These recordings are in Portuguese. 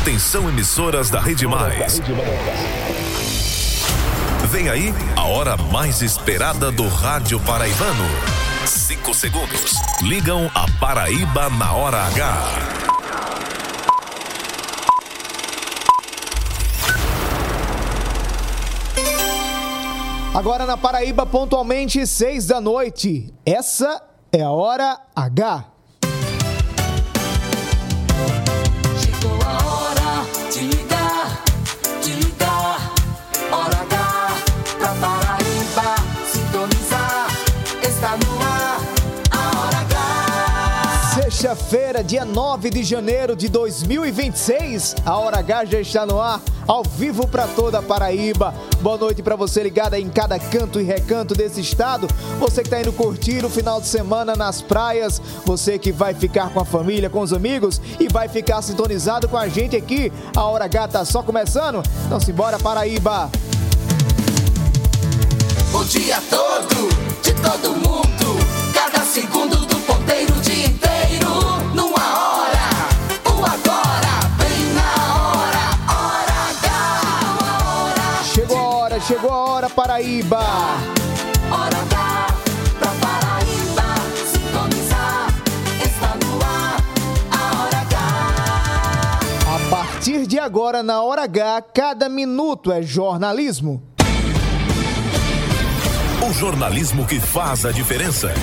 Atenção, emissoras da Rede Mais. Vem aí a hora mais esperada do rádio paraibano. 5 segundos. Ligam a Paraíba na hora H. Agora na Paraíba, pontualmente 6 da noite. Essa é a hora H. Chegou a hora de ligar, hora H pra Paraíba sintonizar. Está no ar a hora H. Sexta-feira, dia 9 de janeiro de 2026. A hora H já está no ar, ao vivo para toda a Paraíba. Boa noite para você ligada em cada canto e recanto desse estado. Você que está indo curtir o final de semana nas praias. Você que vai ficar com a família, com os amigos e vai ficar sintonizado com a gente aqui. A Hora H tá só começando. Então simbora, Paraíba. O dia todo, de todo mundo, cada segundo do ponteiro, o dia inteiro, numa hora, o agora, bem na hora, hora H. Chegou a hora, Paraíba. Hora H, pra Paraíba sintonizar. Está no ar, a hora H. A partir de agora, na Hora H, cada minuto é jornalismo. O jornalismo que faz a diferença.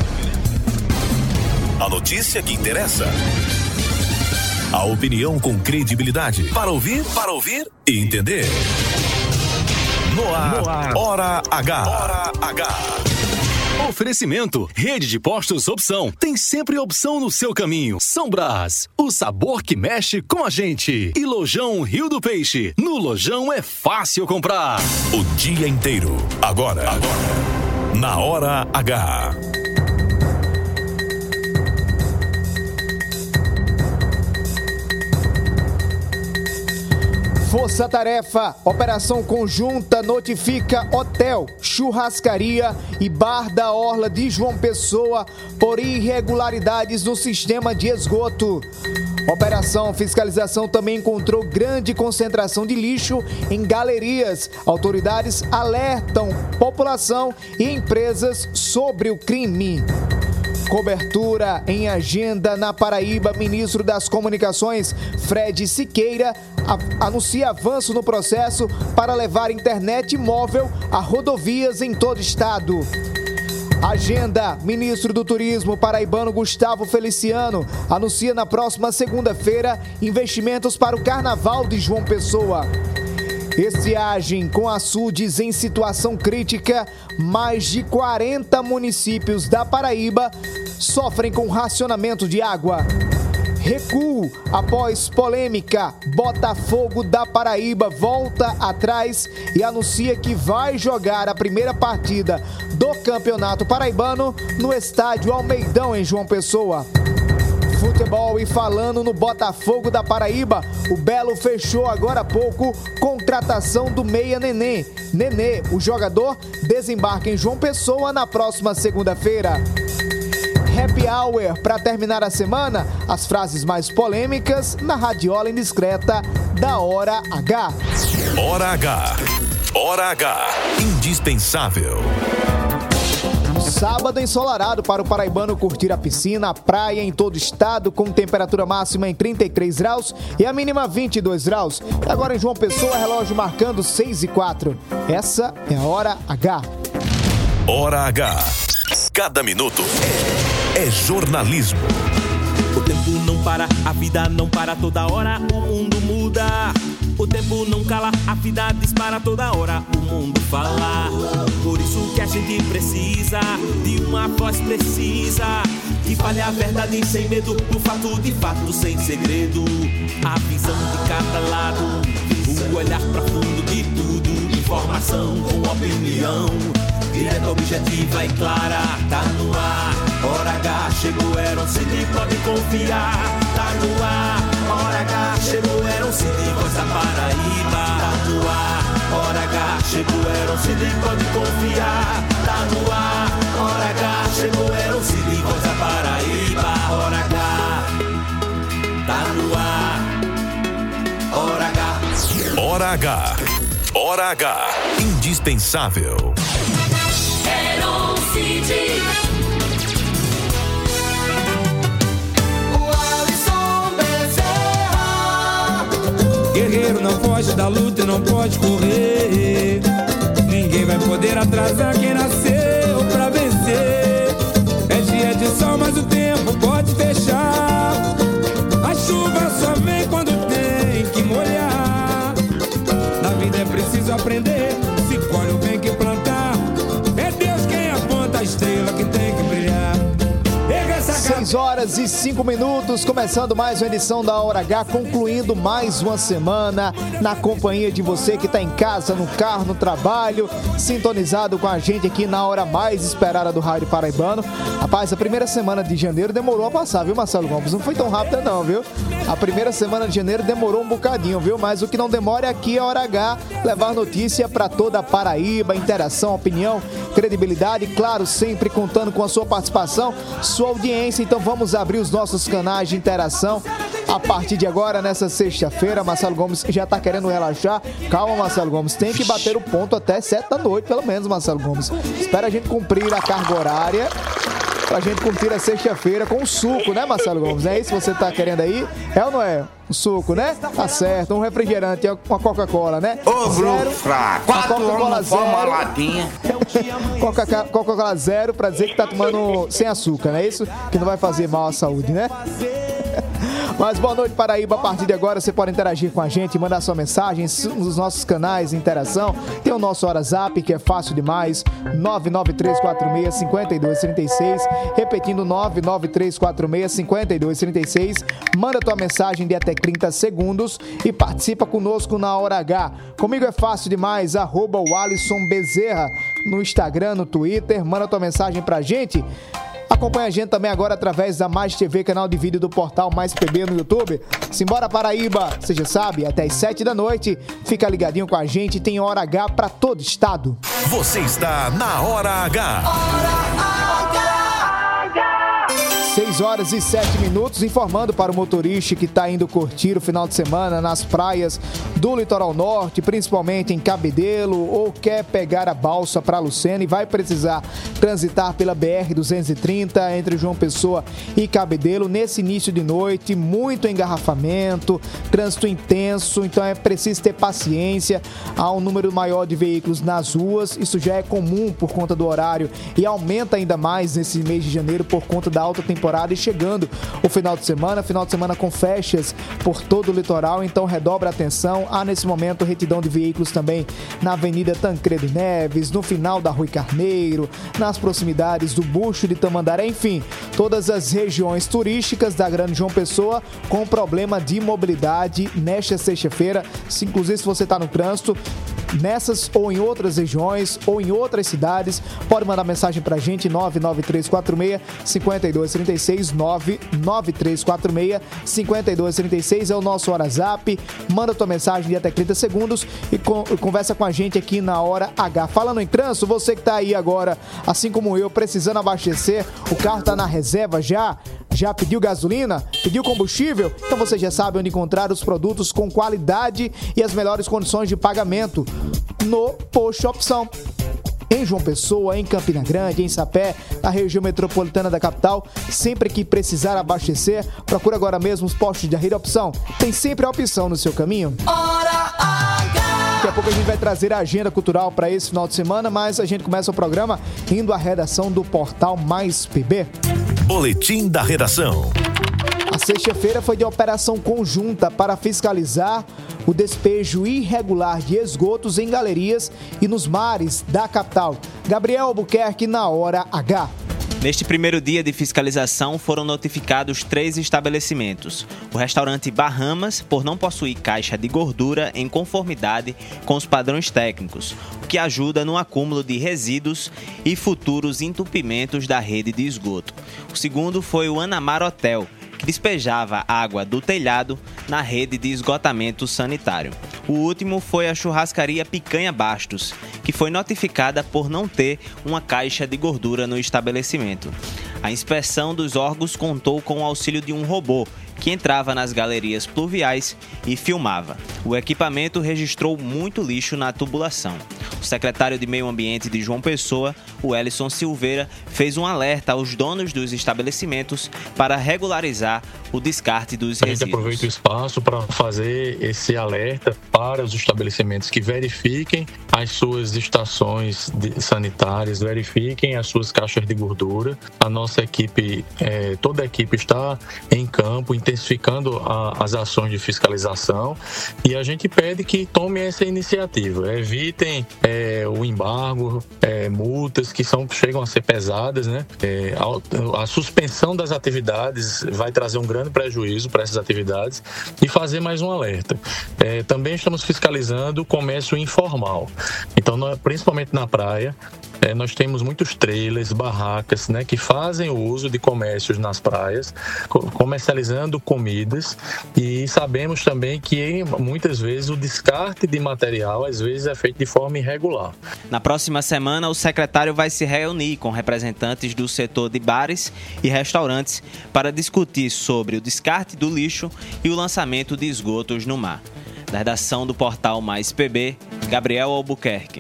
A notícia que interessa. A opinião com credibilidade. Para ouvir e entender. No ar, Hora H. Hora H. Oferecimento, Rede de Postos Opção. Tem sempre opção no seu caminho. São Brás, o sabor que mexe com a gente. E Lojão Rio do Peixe. No Lojão é fácil comprar. O dia inteiro. Agora. Na Hora H. Força Tarefa, operação conjunta notifica hotel, churrascaria e bar da Orla de João Pessoa por irregularidades no sistema de esgoto. Operação Fiscalização também encontrou grande concentração de lixo em galerias. Autoridades alertam população e empresas sobre o crime. Cobertura em agenda na Paraíba. Ministro das Comunicações, Fred Siqueira, anuncia avanço no processo para levar internet móvel a rodovias em todo o estado. Agenda. Ministro do Turismo paraibano Gustavo Feliciano anuncia na próxima segunda-feira investimentos para o Carnaval de João Pessoa. Estiagem com açudes em situação crítica. Mais de 40 municípios da Paraíba sofrem com racionamento de água. Recuo após polêmica. Botafogo da Paraíba volta atrás e anuncia que vai jogar a primeira partida do Campeonato Paraibano no estádio Almeidão, em João Pessoa. Futebol, e falando no Botafogo da Paraíba, o Belo fechou agora há pouco contratação do meia Nenê. Nenê, o jogador, desembarca em João Pessoa na próxima segunda-feira. Happy Hour, para terminar a semana, as frases mais polêmicas na radiola indiscreta da Hora H. Hora H. Hora H. Indispensável. Sábado ensolarado para o paraibano curtir a piscina, a praia em todo o estado, com temperatura máxima em 33 graus e a mínima 22 graus. E agora em João Pessoa, relógio marcando 6:04. Essa é a Hora H. Hora H. Cada minuto é jornalismo. O tempo não para, a vida não para, toda hora o mundo muda. O tempo não cala, a vida dispara, toda hora o mundo fala. Por isso que a gente precisa de uma voz precisa, que fale a verdade sem medo, do fato de fato sem segredo. A visão de cada lado, o olhar profundo de tudo, informação com opinião, direta, objetiva e clara. Tá no ar, Hora H, chegou, era um Cid, pode confiar. Tá no ar, Hora H, chegou, era um Cid, voz da Paraíba. Tá no ar, Hora H, chegou, era um Cid, pode confiar. Tá no ar, Hora H, chegou, era um Cid, voz da Paraíba. Hora H, tá no ar, Hora H. Hora H. Indispensável. Guerreiro não foge da luta e não pode correr. Ninguém vai poder atrasar quem nasceu pra vencer. É dia de sol, mas o tempo pode fechar. A chuva só vem quando tem que molhar. Na vida é preciso aprender. Se colhe o bem que plantar. É Deus quem aponta a estrela que tem que brilhar. 6 horas e 5 minutos, começando mais uma edição da Hora H, concluindo mais uma semana na companhia de você que está em casa, no carro, no trabalho, sintonizado com a gente aqui na hora mais esperada do Rádio Paraibano. Rapaz, a primeira semana de janeiro demorou a passar, viu, Marcelo Gomes? Não foi tão rápida não, viu? A primeira semana de janeiro demorou um bocadinho, viu? Mas o que não demora é aqui a Hora H, levar notícia para toda a Paraíba, interação, opinião, credibilidade, claro, sempre contando com a sua participação, sua audiência. Então vamos abrir os nossos canais de interação a partir de agora, nessa sexta-feira. Marcelo Gomes já tá querendo relaxar. Calma, Marcelo Gomes, tem que bater o ponto até 7 da noite, pelo menos, Marcelo Gomes. Espera a gente cumprir a carga horária pra gente curtir a sexta-feira com suco, né, Marcelo Gomes? É isso que você tá querendo aí? É ou não é? Um suco, né? Tá certo. Um refrigerante, uma Coca-Cola, né? Ô, grupo fraco. 4 anos não uma latinha. Coca-Cola zero pra dizer que tá tomando sem açúcar, não é isso? Que não vai fazer mal à saúde, né? Mas boa noite, Paraíba. A partir de agora você pode interagir com a gente, mandar sua mensagem nos nossos canais de interação. Tem o nosso WhatsApp, que é fácil demais, 99346-5236. Repetindo, 99346-5236. Manda tua mensagem de até 30 segundos e participa conosco na Hora H. Comigo é fácil demais, @Walisson_Bezerra no Instagram, no Twitter. Manda tua mensagem pra gente. Acompanha a gente também agora através da Mais TV, canal de vídeo do portal Mais PB no YouTube. Simbora, Paraíba, você já sabe, até as 7 da noite. Fica ligadinho com a gente, tem Hora H pra todo estado. Você está na Hora H. Hora H. 6 horas e 7 minutos, informando para o motorista que está indo curtir o final de semana nas praias do litoral norte, principalmente em Cabedelo, ou quer pegar a balsa para Lucena e vai precisar transitar pela BR-230 entre João Pessoa e Cabedelo. Nesse início de noite, muito engarrafamento, trânsito intenso, então é preciso ter paciência. Há um número maior de veículos nas ruas, isso já é comum por conta do horário e aumenta ainda mais nesse mês de janeiro por conta da alta temporada e chegando o final de semana com festas por todo o litoral, então redobra a atenção. Há nesse momento retidão de veículos também na Avenida Tancredo Neves, no final da Rui Carneiro, nas proximidades do Bucho de Tamandaré, enfim, todas as regiões turísticas da Grande João Pessoa com problema de mobilidade nesta sexta-feira. Inclusive, se você está no trânsito, nessas ou em outras regiões ou em outras cidades, pode mandar mensagem pra gente, 99346-5236, 99346-5236 é o nosso WhatsApp. Manda tua mensagem de até 30 segundos e conversa com a gente aqui na Hora H. Falando em trânsito, você que tá aí agora, assim como eu, precisando abastecer, o carro tá na reserva já pediu gasolina? Pediu combustível? Então você já sabe onde encontrar os produtos com qualidade e as melhores condições de pagamento no Posto Opção. Em João Pessoa, em Campina Grande, em Sapé, na região metropolitana da capital. Sempre que precisar abastecer, procura agora mesmo os postos de Rede Opção. Tem sempre a opção no seu caminho. Hora H. Daqui a pouco a gente vai trazer a agenda cultural para esse final de semana, mas a gente começa o programa indo à redação do portal Mais PB. Boletim da Redação. A sexta-feira foi de operação conjunta para fiscalizar o despejo irregular de esgotos em galerias e nos mares da capital. Gabriel Albuquerque na Hora H. Neste primeiro dia de fiscalização foram notificados 3 estabelecimentos. O restaurante Bahamas, por não possuir caixa de gordura em conformidade com os padrões técnicos, o que ajuda no acúmulo de resíduos e futuros entupimentos da rede de esgoto. O segundo foi o Anamar Hotel, que despejava água do telhado na rede de esgotamento sanitário. O último foi a churrascaria Picanha Bastos, que foi notificada por não ter uma caixa de gordura no estabelecimento. A inspeção dos órgãos contou com o auxílio de um robô, que entrava nas galerias pluviais e filmava. O equipamento registrou muito lixo na tubulação. O secretário de Meio Ambiente de João Pessoa, o Elison Silveira, fez um alerta aos donos dos estabelecimentos para regularizar o descarte dos resíduos. A gente aproveita o espaço para fazer esse alerta para os estabelecimentos que verifiquem as suas estações sanitárias, verifiquem as suas caixas de gordura. A nossa equipe, toda a equipe está em campo, intensificando as ações de fiscalização, e a gente pede que tomem essa iniciativa, evitem o embargo, multas que chegam a ser pesadas, né? A suspensão das atividades vai trazer um grande prejuízo para essas atividades, e fazer mais um alerta. Também estamos fiscalizando o comércio informal. Então, principalmente na praia, nós temos muitos trailers, barracas, né, que fazem o uso de comércios nas praias, comercializando comidas, e sabemos também que muitas vezes o descarte de material às vezes é feito de forma irregular. Na próxima semana, o secretário vai se reunir com representantes do setor de bares e restaurantes para discutir sobre o descarte do lixo e o lançamento de esgotos no mar. Da redação do portal Mais PB, Gabriel Albuquerque.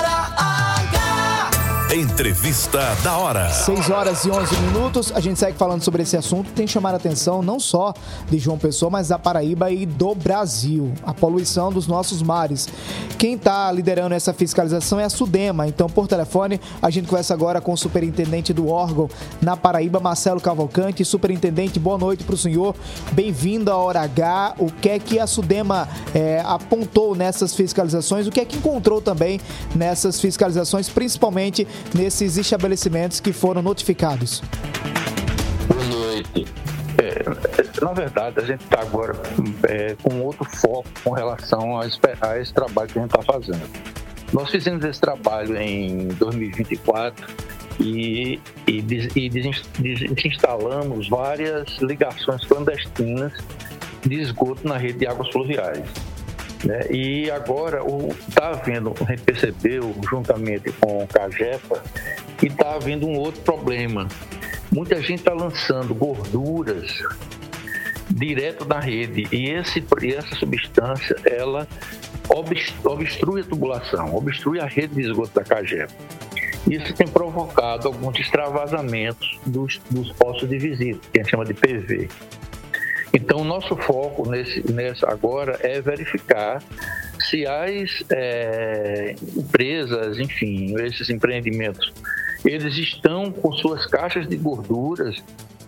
Entrevista da hora. 6h11. A gente segue falando sobre esse assunto. Tem que chamar a atenção não só de João Pessoa, mas da Paraíba e do Brasil. A poluição dos nossos mares. Quem está liderando essa fiscalização é a SUDEMA. Então, por telefone, a gente conversa agora com o superintendente do órgão na Paraíba, Marcelo Cavalcante. Superintendente, boa noite para o senhor. Bem-vindo à Hora H. O que é que a SUDEMA apontou nessas fiscalizações? O que é que encontrou também nessas fiscalizações, principalmente nesses estabelecimentos que foram notificados? Boa noite. Na verdade, a gente está agora com outro foco com relação a esse trabalho que a gente está fazendo. Nós fizemos esse trabalho em 2024 e desinstalamos várias ligações clandestinas de esgoto na rede de águas pluviais. E agora está havendo, a gente percebeu, juntamente com o CAGEPA, que está havendo um outro problema. Muita gente está lançando gorduras direto na rede, e essa substância, ela obstrui a tubulação, obstrui a rede de esgoto da CAGEPA. Isso tem provocado alguns extravasamentos dos postos de visita, que a gente chama de PV. Então, o nosso foco nessa agora é verificar se as empresas, enfim, esses empreendimentos, eles estão com suas caixas de gorduras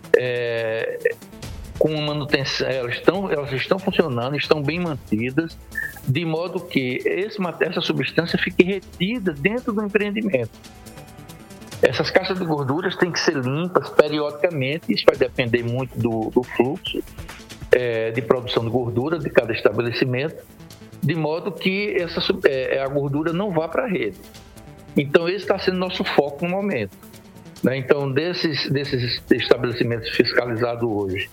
com manutenção, elas estão funcionando, estão bem mantidas, de modo que essa substância fique retida dentro do empreendimento. Essas caixas de gorduras têm que ser limpas periodicamente, isso vai depender muito do fluxo de produção de gordura de cada estabelecimento, de modo que a gordura não vá para a rede. Então, esse está sendo nosso foco no momento. Então, desses estabelecimentos fiscalizados hoje,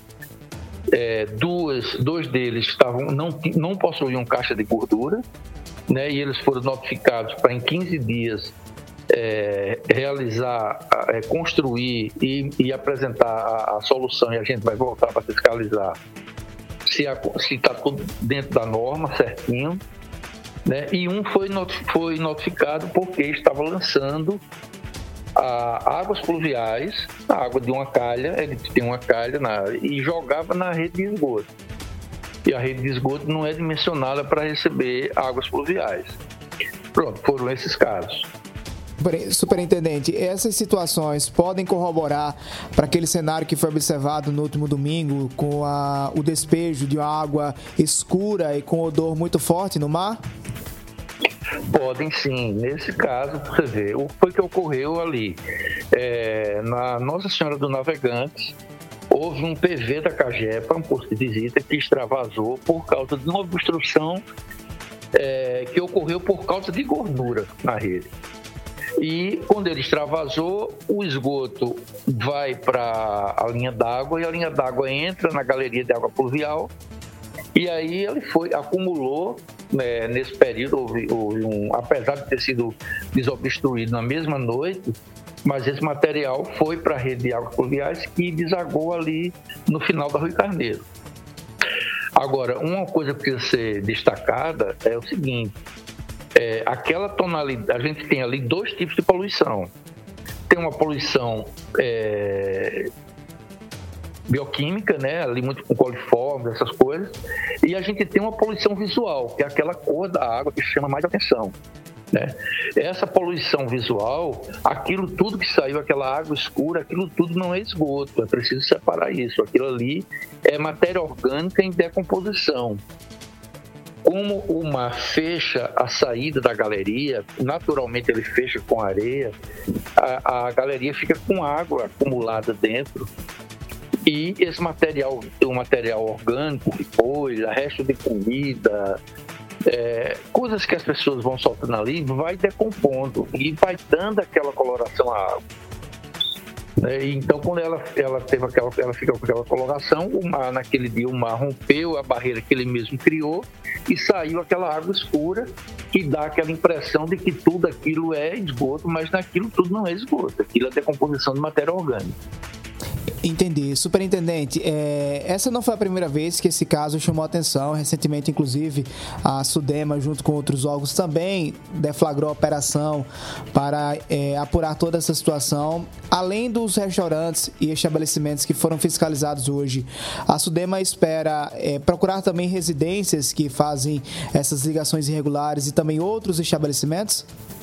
dois deles não possuíam caixa de gordura, e eles foram notificados para em 15 dias realizar, construir e apresentar a solução, e a gente vai voltar para fiscalizar se está tudo dentro da norma, certinho, e um foi notificado porque estava lançando águas pluviais, a água de uma calha, ele tem uma calha e jogava na rede de esgoto. E a rede de esgoto não é dimensionada para receber águas pluviais. Pronto, foram esses casos. Superintendente, essas situações podem corroborar para aquele cenário que foi observado no último domingo, com o despejo de água escura e com odor muito forte no mar? Podem sim. Nesse caso, você vê, o que foi que ocorreu ali? Na Nossa Senhora do Navegantes, houve um PV da CAGEPA, um posto de visita, que extravasou por causa de uma obstrução que ocorreu por causa de gordura na rede. E quando ele extravasou, o esgoto vai para a linha d'água, e a linha d'água entra na galeria de água pluvial, e aí ele acumulou, nesse período, houve apesar de ter sido desobstruído na mesma noite, mas esse material foi para a rede de águas pluviais que desagou ali no final da Rui Carneiro. Agora, uma coisa que precisa ser destacada é o seguinte, aquela tonalidade, a gente tem ali 2 tipos de poluição. Tem uma poluição bioquímica, né, ali muito com coliformes, essas coisas, e a gente tem uma poluição visual, que é aquela cor da água que chama mais atenção, né? Essa poluição visual, aquilo tudo que saiu, aquela água escura, aquilo tudo não é esgoto, é preciso separar isso, aquilo ali é matéria orgânica em decomposição. Como o mar fecha a saída da galeria, naturalmente ele fecha com areia, a galeria fica com água acumulada dentro. E esse material, o material orgânico, depois, resto de comida, coisas que as pessoas vão soltando ali, vai decompondo e vai dando aquela coloração à água. Então, quando ela fica com aquela coloração, o mar, naquele dia, o mar rompeu a barreira que ele mesmo criou e saiu aquela água escura que dá aquela impressão de que tudo aquilo é esgoto, mas naquilo tudo não é esgoto, aquilo é decomposição de matéria orgânica. Entendi. Superintendente, essa não foi a primeira vez que esse caso chamou a atenção. Recentemente, inclusive, a SUDEMA, junto com outros órgãos, também deflagrou a operação para apurar toda essa situação. Além dos restaurantes e estabelecimentos que foram fiscalizados hoje, a SUDEMA espera procurar também residências que fazem essas ligações irregulares e também outros estabelecimentos?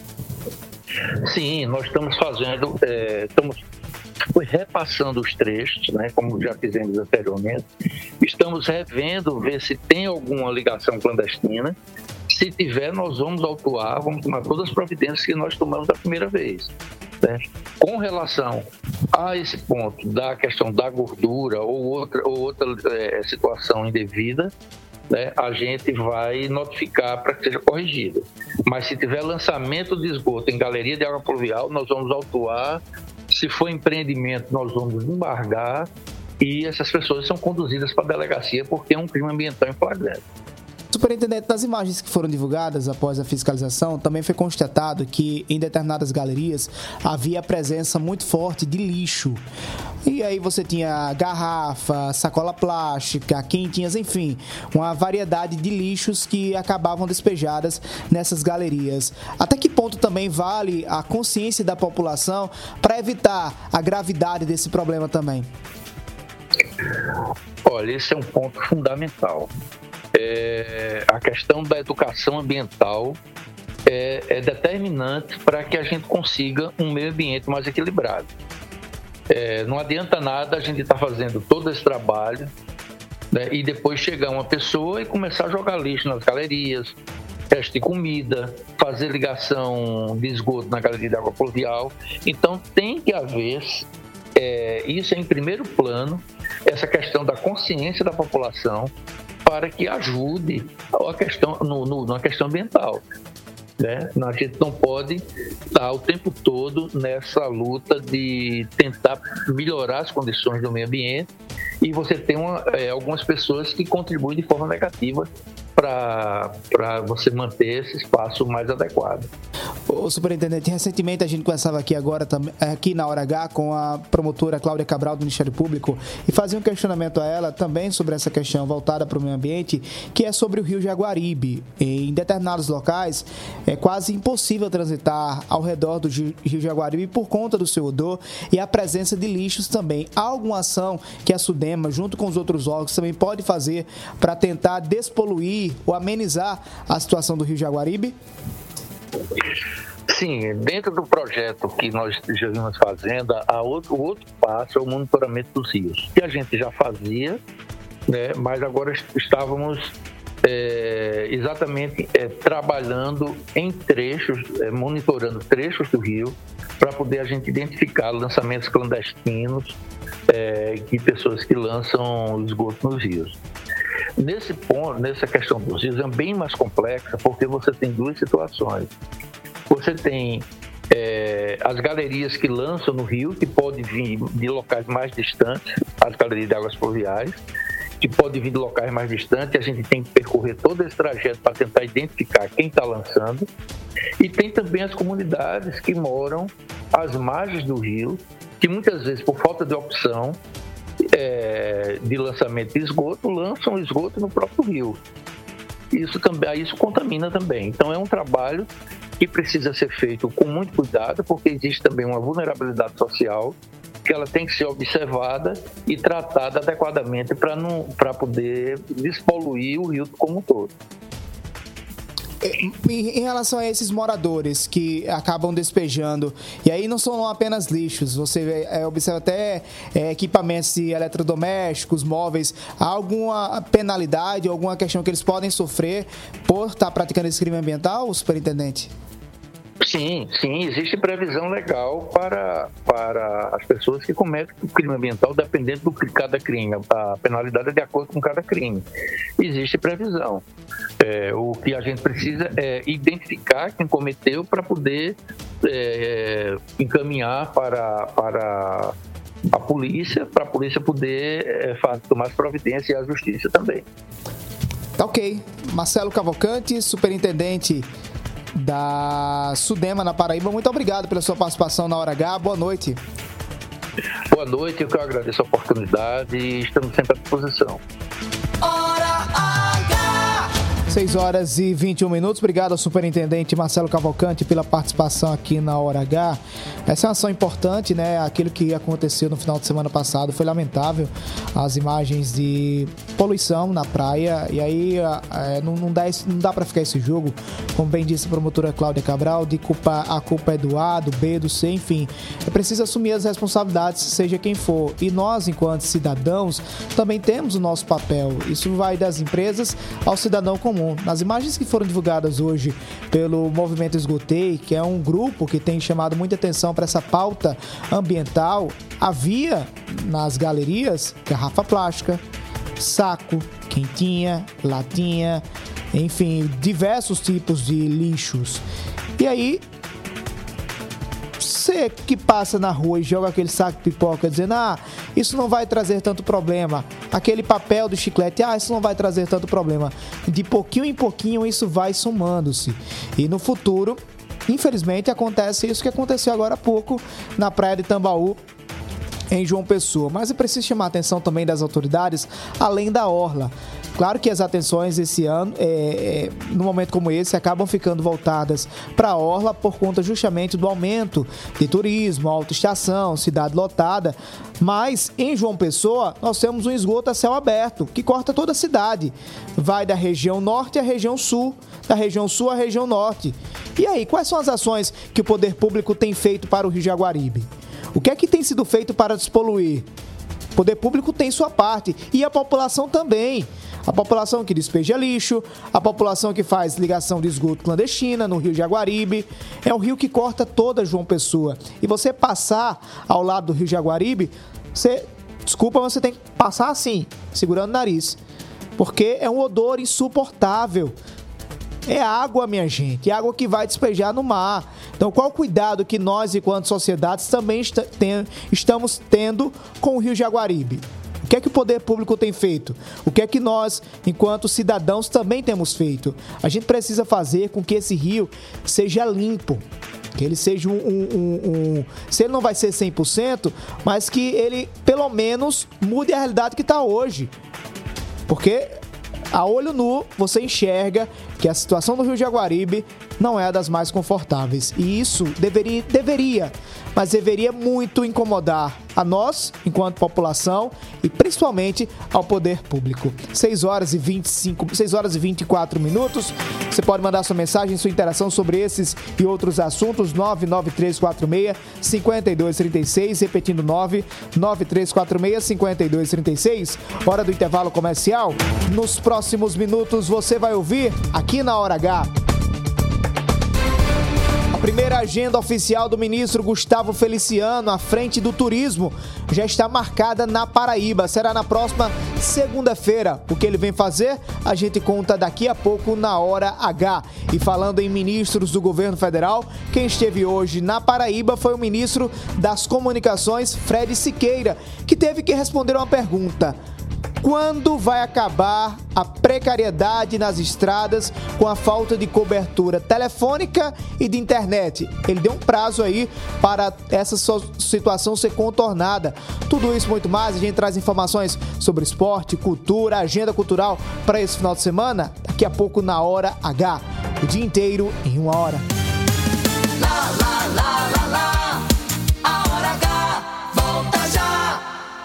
Sim, nós estamos fazendo, repassando os trechos, né, como já fizemos anteriormente. Estamos revendo, ver se tem alguma ligação clandestina. Se tiver, nós vamos autuar, vamos tomar todas as providências que nós tomamos da primeira vez, né? Com relação a esse ponto da questão da gordura ou outra situação indevida, né, a gente vai notificar para que seja corrigida. Mas se tiver lançamento de esgoto em galeria de água pluvial, nós vamos autuar. Se for empreendimento, nós vamos embargar e essas pessoas são conduzidas para a delegacia porque é um crime ambiental em flagrante. Superintendente, nas imagens que foram divulgadas após a fiscalização, também foi constatado que em determinadas galerias havia a presença muito forte de lixo. E aí você tinha garrafa, sacola plástica, quentinhas, enfim, uma variedade de lixos que acabavam despejadas nessas galerias. Até que ponto também vale a consciência da população para evitar a gravidade desse problema também? Olha, esse é um ponto fundamental. A questão da educação ambiental é determinante para que a gente consiga um meio ambiente mais equilibrado. Não adianta nada a gente estar fazendo todo esse trabalho, né, e depois chegar uma pessoa e começar a jogar lixo nas galerias, resto de comida, fazer ligação de esgoto na galeria de água pluvial. Então tem que haver, isso é em primeiro plano, essa questão da consciência da população para que ajude a questão, na questão ambiental. Né? A gente não pode estar o tempo todo nessa luta de tentar melhorar as condições do meio ambiente e você tem algumas pessoas que contribuem de forma negativa para você manter esse espaço mais adequado. Ô, superintendente, recentemente a gente conversava aqui na Hora H com a promotora Cláudia Cabral do Ministério Público e fazia um questionamento a ela também sobre essa questão voltada para o meio ambiente, que é sobre o Rio Jaguaribe. Em determinados locais é quase impossível transitar ao redor do Rio Jaguaribe por conta do seu odor e a presença de lixos também. Há alguma ação que a SUDEMA, junto com os outros órgãos, também pode fazer para tentar despoluir ou amenizar a situação do Rio Jaguaribe? Sim, dentro do projeto que nós já vimos fazendo, o outro passo é o monitoramento dos rios, que a gente já fazia, né, mas agora estávamos exatamente trabalhando em trechos, monitorando trechos do rio, para poder a gente identificar lançamentos clandestinos de pessoas que lançam esgoto nos rios. Nesse ponto, nessa questão dos rios, é bem mais complexa, porque você tem duas situações. Você tem as galerias que lançam no rio, que podem vir de locais mais distantes, as galerias de águas pluviais, que podem vir de locais mais distantes, a gente tem que percorrer todo esse trajeto para tentar identificar quem está lançando. E tem também as comunidades que moram às margens do rio, que muitas vezes, por falta de opção, de lançamento de esgoto, lançam esgoto no próprio rio. Isso contamina também. Então é um trabalho que precisa ser feito com muito cuidado, porque existe também uma vulnerabilidade social que ela tem que ser observada e tratada adequadamente para poder despoluir o rio como um todo. Em relação a esses moradores que acabam despejando, e aí não são apenas lixos, você observa até equipamentos de eletrodomésticos, móveis, há alguma penalidade, alguma questão que eles podem sofrer por estar praticando esse crime ambiental, superintendente? Sim, existe previsão legal para as pessoas que cometem o crime ambiental, dependendo de cada crime. A penalidade é de acordo com cada crime. Existe previsão. O que a gente precisa é identificar quem cometeu para poder encaminhar para a polícia poder tomar as providências e a justiça também. Tá ok. Marcelo Cavalcante, superintendente da SUDEMA na Paraíba, muito obrigado pela sua participação na Hora H, boa noite. Boa noite, eu que agradeço a oportunidade e estamos sempre à disposição. 6h21, obrigado ao superintendente Marcelo Cavalcante pela participação aqui na Hora H. Essa é uma ação importante, né? Aquilo que aconteceu no final de semana passado foi lamentável, as imagens de poluição na praia, e aí não dá para ficar esse jogo, como bem disse a promotora Cláudia Cabral, de a culpa é do A, do B, do C, enfim, é preciso assumir as responsabilidades, seja quem for, e nós, enquanto cidadãos, também temos o nosso papel. Isso vai das empresas ao cidadão comum. Nas imagens que foram divulgadas hoje pelo Movimento Esgotei, que é um grupo que tem chamado muita atenção para essa pauta ambiental, havia nas galerias garrafa plástica, saco, quentinha, latinha, enfim, diversos tipos de lixos. E aí, você que passa na rua e joga aquele saco de pipoca dizendo, isso não vai trazer tanto problema. Aquele papel do chiclete, isso não vai trazer tanto problema. De pouquinho em pouquinho isso vai somando-se. E no futuro, infelizmente, acontece isso que aconteceu agora há pouco na praia de Tambaú, em João Pessoa. Mas é preciso chamar a atenção também das autoridades, além da orla. Claro que as atenções esse ano, num momento como esse, acabam ficando voltadas para a orla por conta justamente do aumento de turismo, autoestação, cidade lotada. Mas em João Pessoa, nós temos um esgoto a céu aberto, que corta toda a cidade. Vai da região norte à região sul, da região sul à região norte. E aí, quais são as ações que o poder público tem feito para o Rio Jaguaribe? O que é que tem sido feito para despoluir? O poder público tem sua parte e a população também. A população que despeja lixo, a população que faz ligação de esgoto clandestina no Rio Jaguaribe. É um rio que corta toda João Pessoa. E você passar ao lado do Rio Jaguaribe, você tem que passar assim, segurando o nariz. Porque é um odor insuportável. É água, minha gente, é água que vai despejar no mar. Então, qual o cuidado que nós, enquanto sociedades, também estamos tendo com o Rio Jaguaribe? O que é que o poder público tem feito? O que é que nós, enquanto cidadãos, também temos feito? A gente precisa fazer com que esse rio seja limpo, que ele seja se ele não vai ser 100%, mas que ele, pelo menos, mude a realidade que está hoje. Porque a olho nu, você enxerga que a situação do Rio Jaguaribe não é a das mais confortáveis. E isso deveria muito incomodar a nós, enquanto população, e principalmente ao poder público. 6h24. Você pode mandar sua mensagem, sua interação sobre esses e outros assuntos, 99346-5236, repetindo 99346-5236. Hora do intervalo comercial. Nos próximos minutos você vai ouvir aqui na Hora H. A primeira agenda oficial do ministro Gustavo Feliciano à frente do turismo já está marcada na Paraíba. Será na próxima segunda-feira. O que ele vem fazer, a gente conta daqui a pouco na Hora H. E falando em ministros do governo federal, quem esteve hoje na Paraíba foi o ministro das Comunicações, Fred Siqueira, que teve que responder uma pergunta. Quando vai acabar a precariedade nas estradas com a falta de cobertura telefônica e de internet? Ele deu um prazo aí para essa situação ser contornada. Tudo isso e muito mais, a gente traz informações sobre esporte, cultura, agenda cultural para esse final de semana, daqui a pouco na Hora H. O dia inteiro em 1 hora. A Hora H volta já.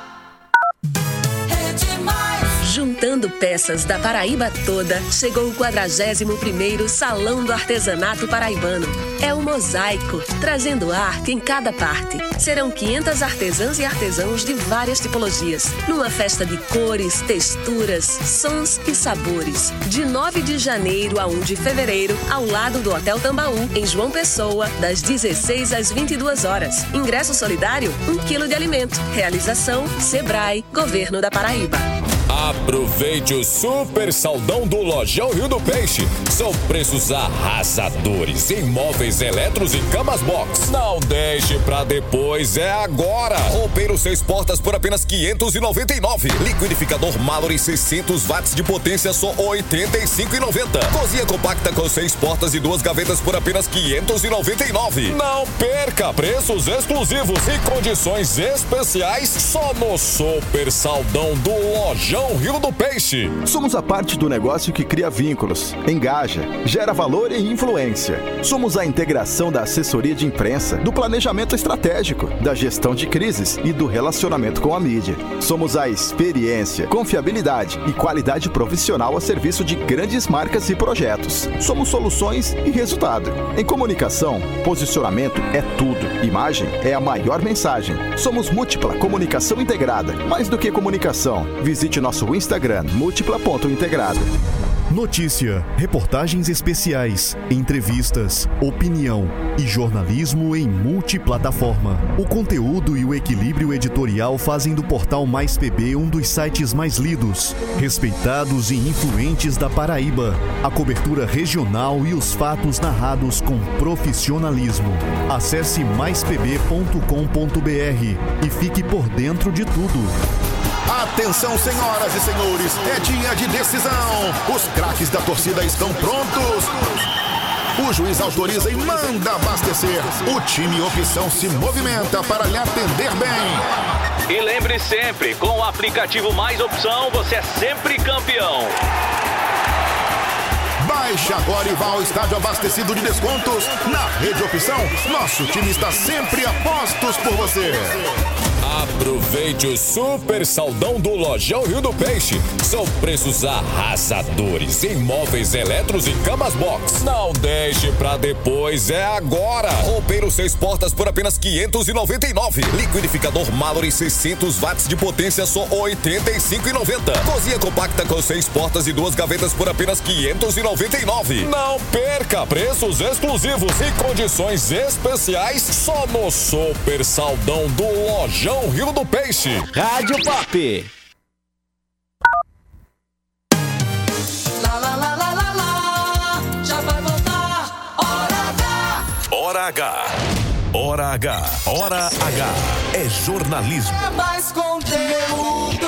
Juntando peças da Paraíba toda, chegou o 41º Salão do Artesanato Paraibano. É o mosaico, trazendo arte em cada parte. Serão 500 artesãs e artesãos de várias tipologias, numa festa de cores, texturas, sons e sabores. De 9 de janeiro a 1 de fevereiro, ao lado do Hotel Tambaú, em João Pessoa, das 16 às 22 horas. Ingresso solidário, 1 quilo de alimento. Realização, Sebrae, Governo da Paraíba. Aproveite o super saldão do Lojão Rio do Peixe. São preços arrasadores em móveis eletros e camas box. Não deixe pra depois, é agora. Roupeiro 6 portas por apenas R$599. Liquidificador Mallory 600 watts de potência só R$85,90. Cozinha compacta com 6 portas e 2 gavetas por apenas R$599. Não perca, preços exclusivos e condições especiais só no super saldão do Lojão Rio do Peixe. Somos a parte do negócio que cria vínculos, engaja, gera valor e influência. Somos a integração da assessoria de imprensa, do planejamento estratégico, da gestão de crises e do relacionamento com a mídia. Somos a experiência, confiabilidade e qualidade profissional a serviço de grandes marcas e projetos. Somos soluções e resultado. Em comunicação, posicionamento é tudo. Imagem é a maior mensagem. Somos Múltipla Comunicação Integrada. Mais do que comunicação, visite nosso Instagram, múltipla.integrada. Notícia, reportagens especiais, entrevistas, opinião e jornalismo em multiplataforma. O conteúdo e o equilíbrio editorial fazem do portal Mais PB um dos sites mais lidos, respeitados e influentes da Paraíba. A cobertura regional e os fatos narrados com profissionalismo. Acesse maispb.com.br e fique por dentro de tudo. Atenção, senhoras e senhores, é dia de decisão. Os craques da torcida estão prontos. O juiz autoriza e manda abastecer. O time Opção se movimenta para lhe atender bem. E lembre sempre, com o aplicativo Mais Opção, você é sempre campeão. Baixe agora e vá ao estádio abastecido de descontos. Na Rede Opção, nosso time está sempre a postos por você. Aproveite o super saldão do Lojão Rio do Peixe. São preços arrasadores em móveis eletros e camas box. Não deixe pra depois, é agora. Roupeiro 6 portas por apenas R$599. Liquidificador Mallory 600 watts de potência só R$85,90. Cozinha compacta com 6 portas e 2 gavetas por apenas R$599. Não perca, preços exclusivos e condições especiais só no super saldão do Lojão Rio do Peixe. Rádio Pop. Já vai voltar. Hora H. Hora H. Hora H. Hora H. É jornalismo. É mais conteúdo.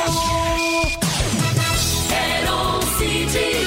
Heron City.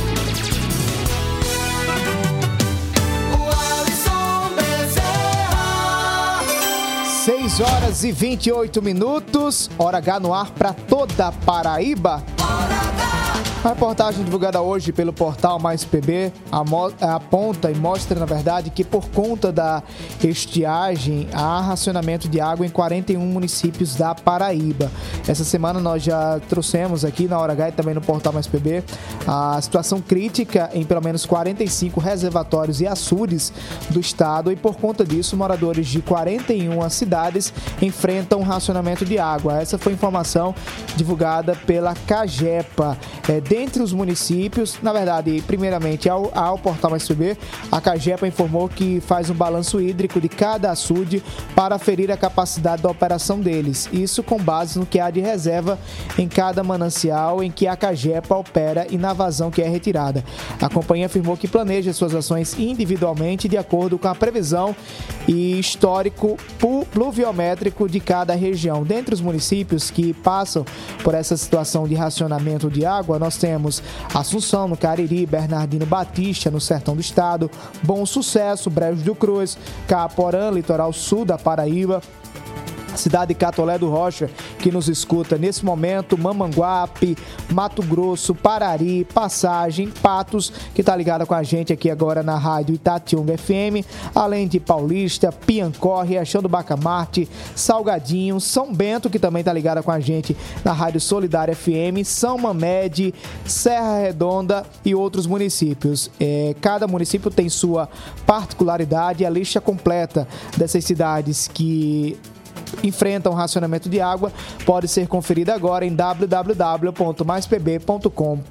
6 horas e 28 minutos, Hora H no ar para toda a Paraíba. A reportagem divulgada hoje pelo portal Mais PB aponta e mostra, na verdade, que por conta da estiagem há racionamento de água em 41 municípios da Paraíba. Essa semana nós já trouxemos aqui na Hora H e também no portal Mais PB a situação crítica em pelo menos 45 reservatórios e açudes do estado e por conta disso moradores de 41 cidades enfrentam racionamento de água. Essa foi a informação divulgada pela CAGEPA. dentre os municípios. Na verdade, primeiramente, ao Portal Mais PB, a Cagepa informou que faz um balanço hídrico de cada açude para aferir a capacidade da operação deles. Isso com base no que há de reserva em cada manancial em que a Cagepa opera e na vazão que é retirada. A companhia afirmou que planeja suas ações individualmente de acordo com a previsão e histórico pluviométrico de cada região. Dentre os municípios que passam por essa situação de racionamento de água, nós temos Assunção, no Cariri, Bernardino Batista, no sertão do estado, Bom Sucesso, Brejo do Cruz, Caporã, litoral sul da Paraíba, cidade de Catolé do Rocha, que nos escuta nesse momento, Mamanguape, Mato Grosso, Parari, Passagem, Patos, que está ligada com a gente aqui agora na rádio Itatiunga FM, além de Paulista, Piancó, Riachão do Bacamarte, Salgadinho, São Bento, que também está ligada com a gente na rádio Solidária FM, São Mamede, Serra Redonda e outros municípios. Cada município tem sua particularidade. A lista completa dessas cidades que enfrentam racionamento de água pode ser conferida agora em www.maispb.com.br.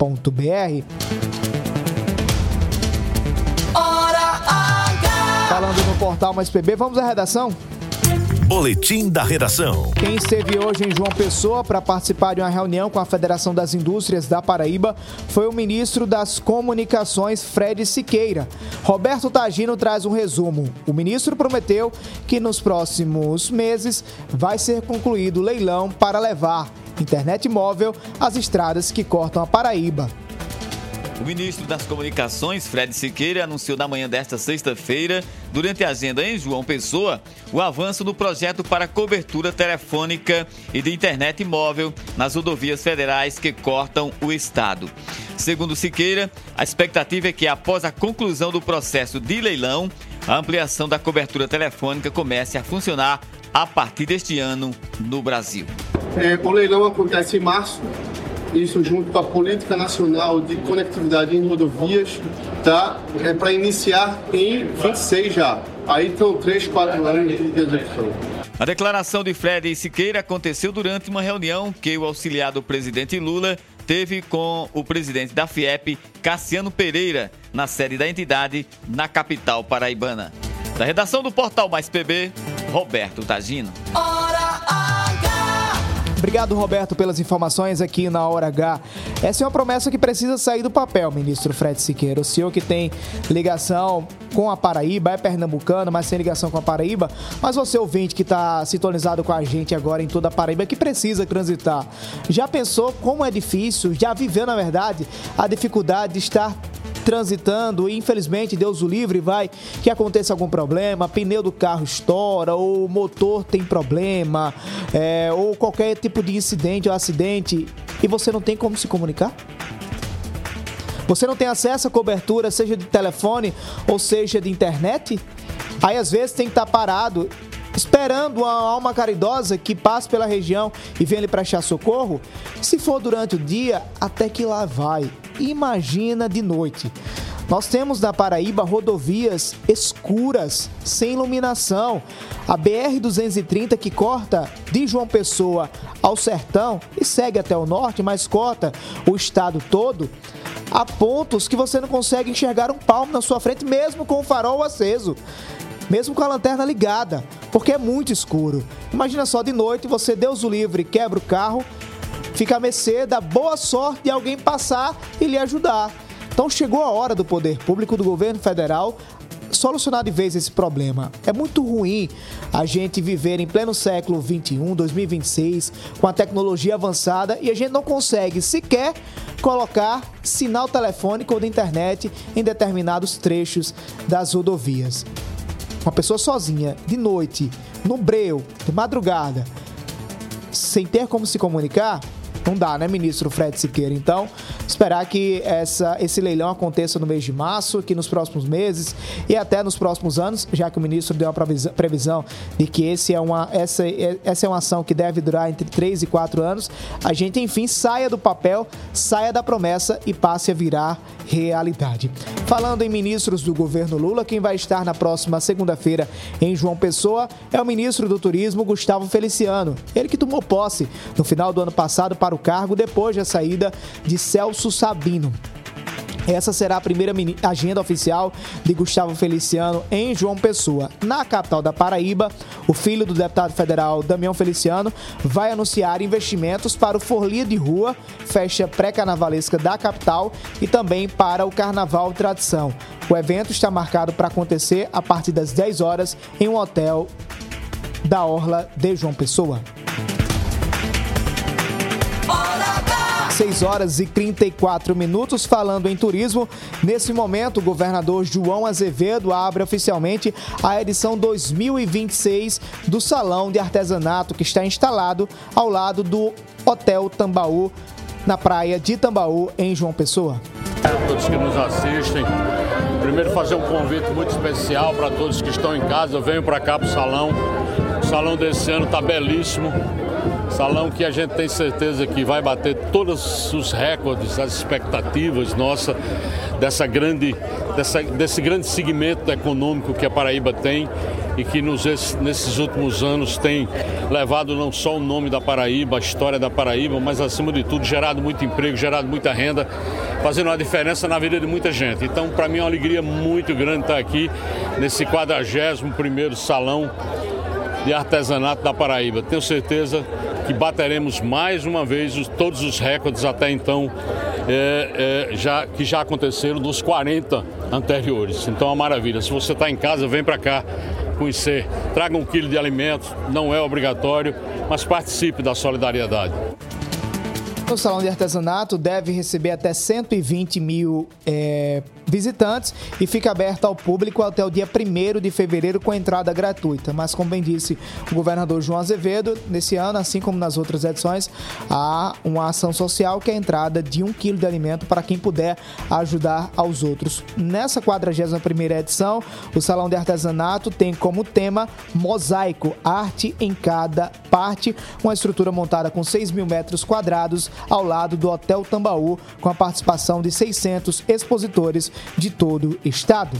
Falando no Portal Mais PB, vamos à redação? Boletim da Redação. Quem esteve hoje em João Pessoa para participar de uma reunião com a Federação das Indústrias da Paraíba foi o ministro das Comunicações, Fred Siqueira. Roberto Tagino traz um resumo. O ministro prometeu que nos próximos meses vai ser concluído o leilão para levar internet móvel às estradas que cortam a Paraíba. O ministro das Comunicações, Fred Siqueira, anunciou na manhã desta sexta-feira, durante a agenda em João Pessoa, o avanço do projeto para cobertura telefônica e de internet móvel nas rodovias federais que cortam o estado. Segundo Siqueira, a expectativa é que, após a conclusão do processo de leilão, a ampliação da cobertura telefônica comece a funcionar a partir deste ano no Brasil. O leilão acontece em março. Isso junto com a Política Nacional de Conectividade em Rodovias, tá? Para iniciar em 26 já. Aí estão 3-4 anos de execução. A declaração de Fred Siqueira aconteceu durante uma reunião que o auxiliar do presidente Lula teve com o presidente da FIEP, Cassiano Pereira, na sede da entidade, na capital paraibana. Da redação do Portal Mais PB, Roberto Tagino. Obrigado, Roberto, pelas informações aqui na Hora H. Essa é uma promessa que precisa sair do papel, ministro Fred Siqueira. O senhor que tem ligação com a Paraíba, é pernambucano, mas tem ligação com a Paraíba, mas você, ouvinte, que está sintonizado com a gente agora em toda a Paraíba, que precisa transitar. Já pensou como é difícil, já viveu, na verdade, a dificuldade de estar transitando e, infelizmente, Deus o livre, vai que aconteça algum problema, pneu do carro estoura, ou o motor tem problema, ou qualquer tipo de incidente ou acidente, e você não tem como se comunicar? Você não tem acesso à cobertura, seja de telefone ou seja de internet? Aí, às vezes, tem que estar parado esperando uma alma caridosa que passe pela região e venha lhe prestar socorro. Se for durante o dia, até que lá vai. Imagina de noite. Nós temos na Paraíba rodovias escuras, sem iluminação. A BR-230 que corta de João Pessoa ao Sertão e segue até o norte, mas corta o estado todo. Há pontos que você não consegue enxergar um palmo na sua frente, mesmo com o farol aceso. Mesmo com a lanterna ligada, porque é muito escuro. Imagina só, de noite, você, Deus o livre, quebra o carro, fica à mercê da boa sorte de alguém passar e lhe ajudar. Então chegou a hora do poder público, do governo federal, solucionar de vez esse problema. É muito ruim a gente viver em pleno século XXI, 2026, com a tecnologia avançada e a gente não consegue sequer colocar sinal telefônico ou de internet em determinados trechos das rodovias. Uma pessoa sozinha, de noite, no breu, de madrugada, sem ter como se comunicar, não dá, né, ministro Fred Siqueira? Então, esperar que esse leilão aconteça no mês de março, que nos próximos meses e até nos próximos anos, já que o ministro deu uma previsão de que essa é uma ação que deve durar entre 3 e 4 anos, a gente, enfim, saia do papel, saia da promessa e passe a virar realidade. Falando em ministros do governo Lula, quem vai estar na próxima segunda-feira em João Pessoa é o ministro do Turismo, Gustavo Feliciano. Ele que tomou posse no final do ano passado para para o cargo depois da saída de Celso Sabino. Essa será a primeira agenda oficial de Gustavo Feliciano em João Pessoa. Na capital da Paraíba, o filho do deputado federal Damião Feliciano vai anunciar investimentos para o Folia de Rua, festa pré-carnavalesca da capital, e também para o Carnaval Tradição. O evento está marcado para acontecer a partir das 10 horas em um hotel da Orla de João Pessoa. 6 horas e 34 minutos, falando em turismo. Nesse momento, o governador João Azevedo abre oficialmente a edição 2026 do Salão de Artesanato, que está instalado ao lado do Hotel Tambaú, na praia de Tambaú, em João Pessoa. Todos que nos assistem, primeiro fazer um convite muito especial para todos que estão em casa. Venham para cá para o salão. O salão desse ano está belíssimo. Salão que a gente tem certeza que vai bater todos os recordes, as expectativas nossas desse grande segmento econômico que a Paraíba tem e que nesses últimos anos tem levado não só o nome da Paraíba, a história da Paraíba, mas acima de tudo gerado muito emprego, gerado muita renda, fazendo uma diferença na vida de muita gente. Então, para mim é uma alegria muito grande estar aqui nesse 41º Salão de Artesanato da Paraíba. Tenho certeza que bateremos mais uma vez todos os recordes até então que já aconteceram dos 40 anteriores. Então é uma maravilha. Se você está em casa, vem para cá conhecer. Traga 1 quilo de alimentos, não é obrigatório, mas participe da solidariedade. O Salão de Artesanato deve receber até 120 mil visitantes e fica aberto ao público até o dia 1º de fevereiro com entrada gratuita. Mas, como bem disse o governador João Azevedo, nesse ano, assim como nas outras edições, há uma ação social que é a entrada de 1 quilo de alimento para quem puder ajudar aos outros. Nessa 41ª edição, o Salão de Artesanato tem como tema Mosaico, arte em cada parte, uma estrutura montada com 6 mil metros quadrados ao lado do Hotel Tambaú, com a participação de 600 expositores de todo o estado.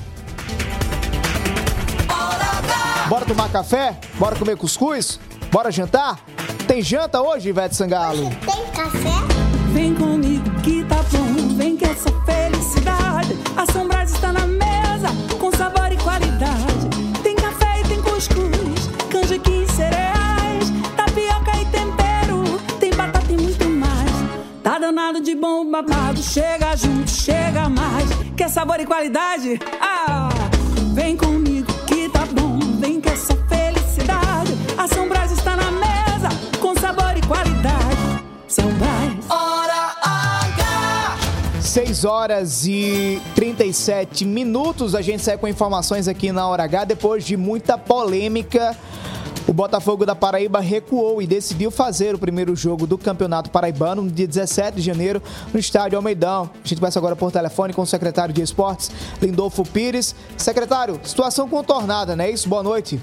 Bora tomar café? Bora comer cuscuz? Bora jantar? Tem janta hoje, Ivete Sangalo? Tem café? Vem comigo que tá bom, vem que essa felicidade, a São Brás está na mesa, com sabor e qualidade. Tem café e tem cuscuz, canjiquinha e cereais, tapioca e tempero, tem batata e muito mais. Tá danado de bom babado, chega junto, chega mais. Quer sabor e qualidade? Ah, vem comigo que tá bom, vem que essa felicidade, a São Brás está na mesa, com sabor e qualidade. São Brás. Hora H. 6 horas e 37 minutos. A gente segue com informações aqui na Hora H. Depois de muita polêmica, o Botafogo da Paraíba recuou e decidiu fazer o primeiro jogo do Campeonato Paraibano no dia 17 de janeiro no estádio Almeidão. A gente conversa agora por telefone com o secretário de Esportes, Lindolfo Pires. Secretário, situação contornada, não é isso? Boa noite.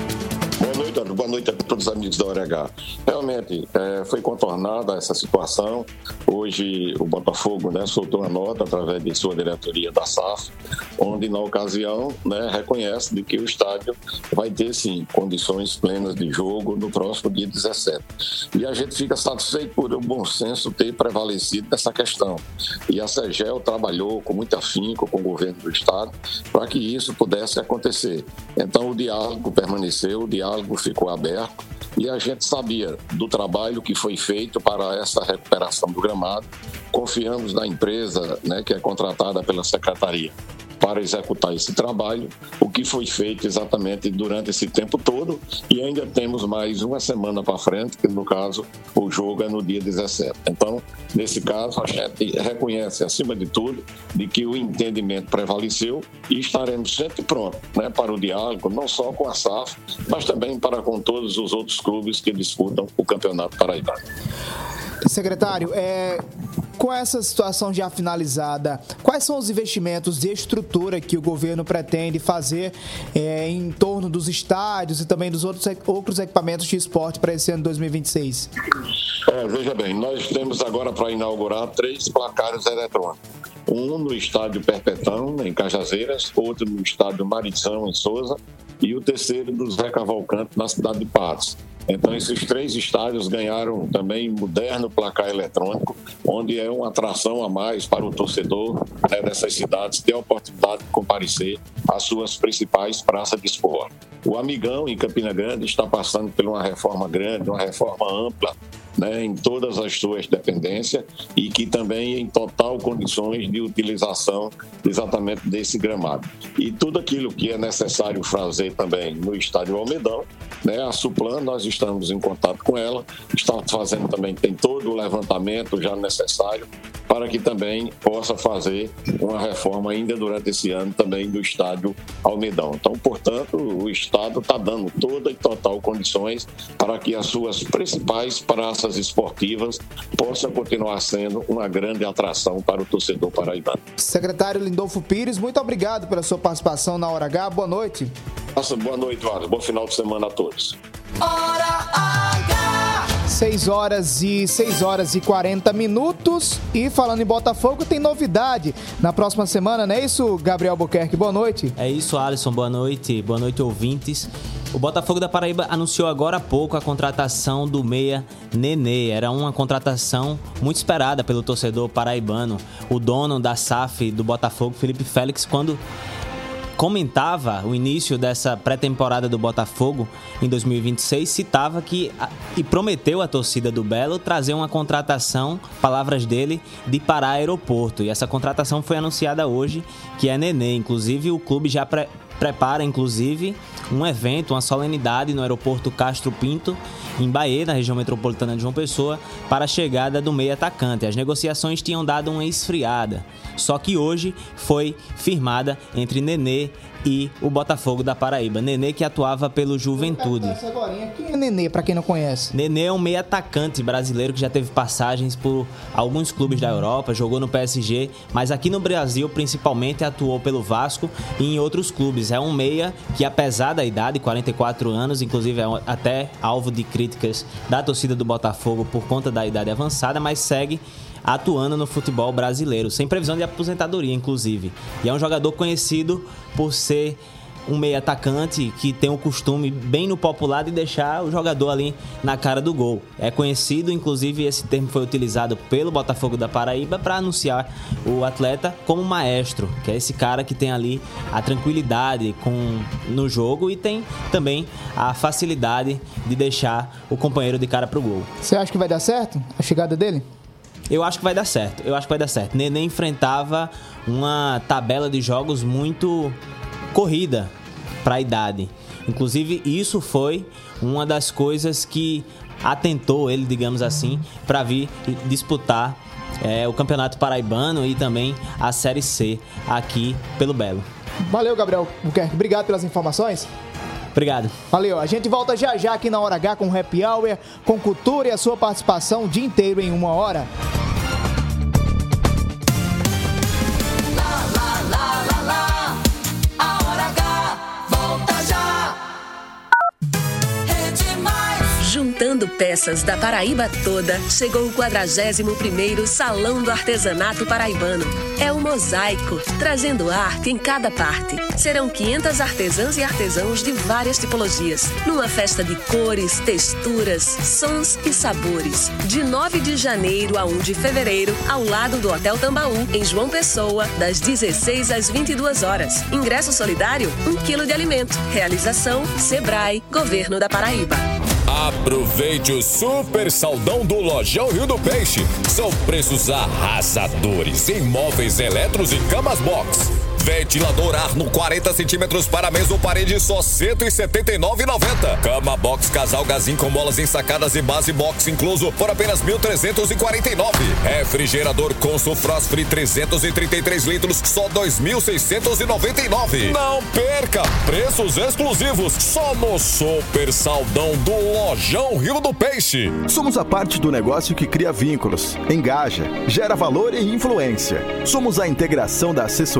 Boa noite a todos os amigos da Hora H. Realmente, foi contornada essa situação. Hoje, o Botafogo soltou uma nota através de sua diretoria da SAF, onde, na ocasião, reconhece de que o estádio vai ter, sim, condições plenas de jogo no próximo dia 17. E a gente fica satisfeito por o bom senso ter prevalecido nessa questão. E a CEGEL trabalhou com muito afinco com o governo do estado para que isso pudesse acontecer. Então, o diálogo permaneceu, o diálogo ficou aberto e a gente sabia do trabalho que foi feito para essa recuperação do gramado. Confiamos na empresa que é contratada pela secretaria para executar esse trabalho, o que foi feito exatamente durante esse tempo todo, e ainda temos mais uma semana para frente, que no caso o jogo é no dia 17. Então, nesse caso, a gente reconhece, acima de tudo, de que o entendimento prevaleceu e estaremos sempre prontos para o diálogo, não só com a SAF, mas também para com todos os outros clubes que disputam o Campeonato Paraibano. Secretário, com essa situação já finalizada, quais são os investimentos de estrutura que o governo pretende fazer em torno dos estádios e também dos outros equipamentos de esporte para esse ano de 2026? Veja bem, nós temos agora para inaugurar 3 placares eletrônicos. Um no estádio Perpetão, em Cajazeiras, outro no estádio Marição, em Souza, e o terceiro do Zé Cavalcante, na cidade de Patos. Então, esses 3 estádios ganharam também moderno placar eletrônico, onde é uma atração a mais para o torcedor, né, dessas cidades ter a oportunidade de comparecer às suas principais praças de esporte. O Amigão, em Campina Grande, está passando por uma reforma grande, uma reforma ampla, né, em todas as suas dependências e que também em total condições de utilização exatamente desse gramado. E tudo aquilo que é necessário fazer também no estádio Almedão, né, a Suplan, nós estamos em contato com ela, está fazendo também, tem todo o levantamento já necessário para que também possa fazer uma reforma ainda durante esse ano também do estádio Almedão. Então, portanto, o Estado está dando toda e total condições para que as suas principais praças esportivas possam continuar sendo uma grande atração para o torcedor paraibano. Secretário Lindolfo Pires, muito obrigado pela sua participação na Hora H. Boa noite. Nossa, boa noite, Eduardo. Bom final de semana a todos. Hora H! 6 horas e 40 minutos. E falando em Botafogo, tem novidade na próxima semana, não é isso, Gabriel Albuquerque? Boa noite. É isso, Alisson. Boa noite, ouvintes. O Botafogo da Paraíba anunciou agora há pouco a contratação do meia Nenê. Era uma contratação muito esperada pelo torcedor paraibano. O dono da SAF do Botafogo, Felipe Félix, quando comentava o início dessa pré-temporada do Botafogo em 2026, citava que e prometeu à torcida do Belo trazer uma contratação, palavras dele, de Pará Aeroporto. E essa contratação foi anunciada hoje, que é Nenê. Inclusive, o clube já prepara, inclusive, um evento, uma solenidade no aeroporto Castro Pinto, em Bahia, na região metropolitana de João Pessoa, para a chegada do meio atacante. As negociações tinham dado uma esfriada, só que hoje foi firmada entre Nenê e o Botafogo da Paraíba. Nenê, que atuava pelo Juventude. Quem é Nenê, para quem não conhece? Nenê é um meio atacante brasileiro que já teve passagens por alguns clubes da Europa, jogou no PSG, mas aqui no Brasil, principalmente, atuou pelo Vasco e em outros clubes. É um meia que, apesar da idade, 44 anos, inclusive é até alvo de críticas da torcida do Botafogo por conta da idade avançada, mas segue atuando no futebol brasileiro, sem previsão de aposentadoria, inclusive. E é um jogador conhecido por ser um meio atacante que tem o costume, bem no popular, de deixar o jogador ali na cara do gol. É conhecido, inclusive esse termo foi utilizado pelo Botafogo da Paraíba para anunciar o atleta como maestro, que é esse cara que tem ali a tranquilidade no jogo e tem também a facilidade de deixar o companheiro de cara pro gol. Você acha que vai dar certo a chegada dele? Eu acho que vai dar certo. Nenê enfrentava uma tabela de jogos muito corrida para a idade. Inclusive, isso foi uma das coisas que atentou ele, digamos assim, para vir disputar o Campeonato Paraibano e também a Série C aqui pelo Belo. Valeu, Gabriel Albuquerque. Obrigado pelas informações. Obrigado. Valeu. A gente volta já aqui na Hora H com o Happy Hour, com cultura e a sua participação o dia inteiro em 1 hora. Juntando peças da Paraíba toda, chegou o 41º Salão do Artesanato Paraibano. É o Mosaico, trazendo arte em cada parte. Serão 500 artesãs e artesãos de várias tipologias, numa festa de cores, texturas, sons e sabores. De 9 de janeiro a 1 de fevereiro, ao lado do Hotel Tambaú, em João Pessoa, das 16 às 22 horas. Ingresso solidário, 1 quilo de alimento. Realização, Sebrae, Governo da Paraíba. Aproveite o super saldão do Lojão Rio do Peixe. São preços arrasadores em móveis eletros e camas box. Ventilador Arno 40 centímetros para mesa ou parede, só R$ 179,90. Cama box casal Gazin com molas ensacadas e base box incluso por apenas R$ 1.349. Refrigerador Consul Frost Free 333 litros, só R$ 2.699. Não perca! Preços exclusivos só no super saldão do Lojão Rio do Peixe. Somos a parte do negócio que cria vínculos, engaja, gera valor e influência. Somos a integração da assessoria de imprensa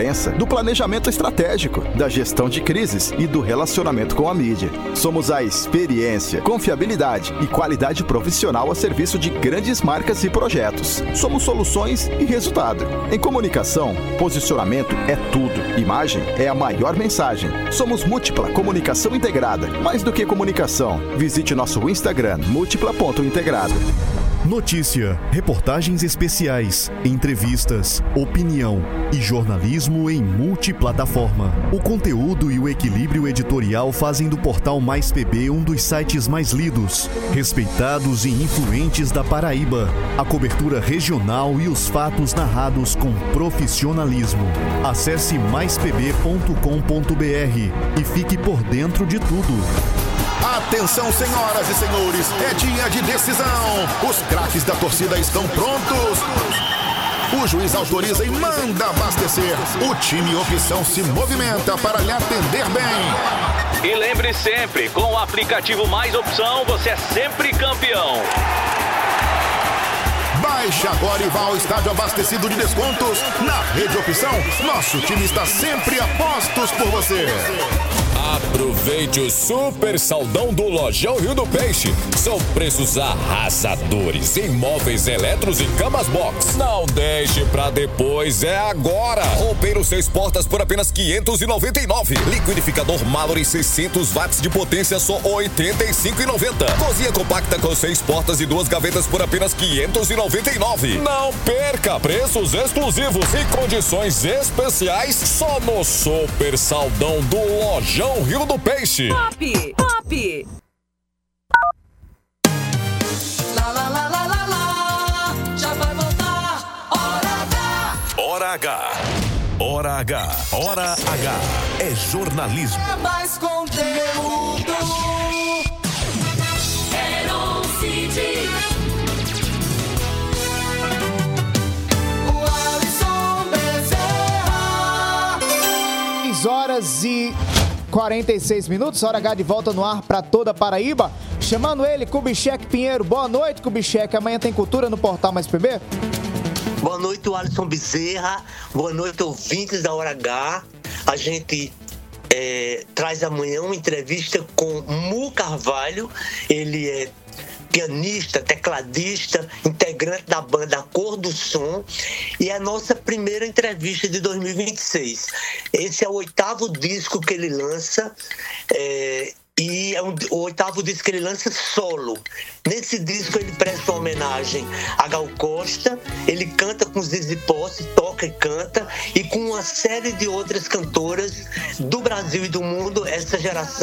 imprensa, do planejamento estratégico, da gestão de crises e do relacionamento com a mídia. Somos a experiência, confiabilidade e qualidade profissional a serviço de grandes marcas e projetos. Somos soluções e resultado. Em comunicação, posicionamento é tudo. Imagem é a maior mensagem. Somos Múltipla Comunicação Integrada. Mais do que comunicação, visite nosso Instagram, múltipla.integrada. Notícia, reportagens especiais, entrevistas, opinião e jornalismo em multiplataforma. O conteúdo e o equilíbrio editorial fazem do portal Mais PB um dos sites mais lidos, respeitados e influentes da Paraíba. A cobertura regional e os fatos narrados com profissionalismo. Acesse maispb.com.br e fique por dentro de tudo. Atenção, senhoras e senhores, é dia de decisão. Os craques da torcida estão prontos. O juiz autoriza e manda abastecer. O time opção se movimenta para lhe atender bem. E lembre sempre, com o aplicativo Mais Opção, você é sempre campeão. Baixe agora e vá ao estádio abastecido de descontos. Na Rede Opção, nosso time está sempre a postos por você. Aproveite o super saldão do Lojão Rio do Peixe. São preços arrasadores em móveis eletros e camas box. Não deixe pra depois, é agora. Roupeiro 6 portas por apenas R$599. Liquidificador Mallory 600 watts de potência só R$85,90. Cozinha compacta com 6 portas e 2 gavetas por apenas R$599. Não perca, preços exclusivos e condições especiais só no super saldão do Lojão Rio do Peixe. Pop, pop. Já vai voltar. Hora H. Hora H. Hora H. Hora H. É jornalismo. É mais conteúdo. Heron City. O Alisson Bezerra. 6h46, Hora H de volta no ar para toda a Paraíba. Chamando ele, Kubitschek Pinheiro. Boa noite, Kubitschek. Amanhã tem cultura no Portal Mais PB? Boa noite, Alisson Bezerra. Boa noite, ouvintes da Hora H. A gente traz amanhã uma entrevista com Mu Carvalho. Ele é pianista, tecladista, integrante da banda Cor do Som, e é a nossa primeira entrevista de 2026. Esse é o 8º disco que ele lança, e é o 8º disco que ele lança solo. Nesse disco ele presta uma homenagem a Gal Costa, ele canta com Zizi Posse, toca e canta, e com uma série de outras cantoras do Brasil e do mundo, essa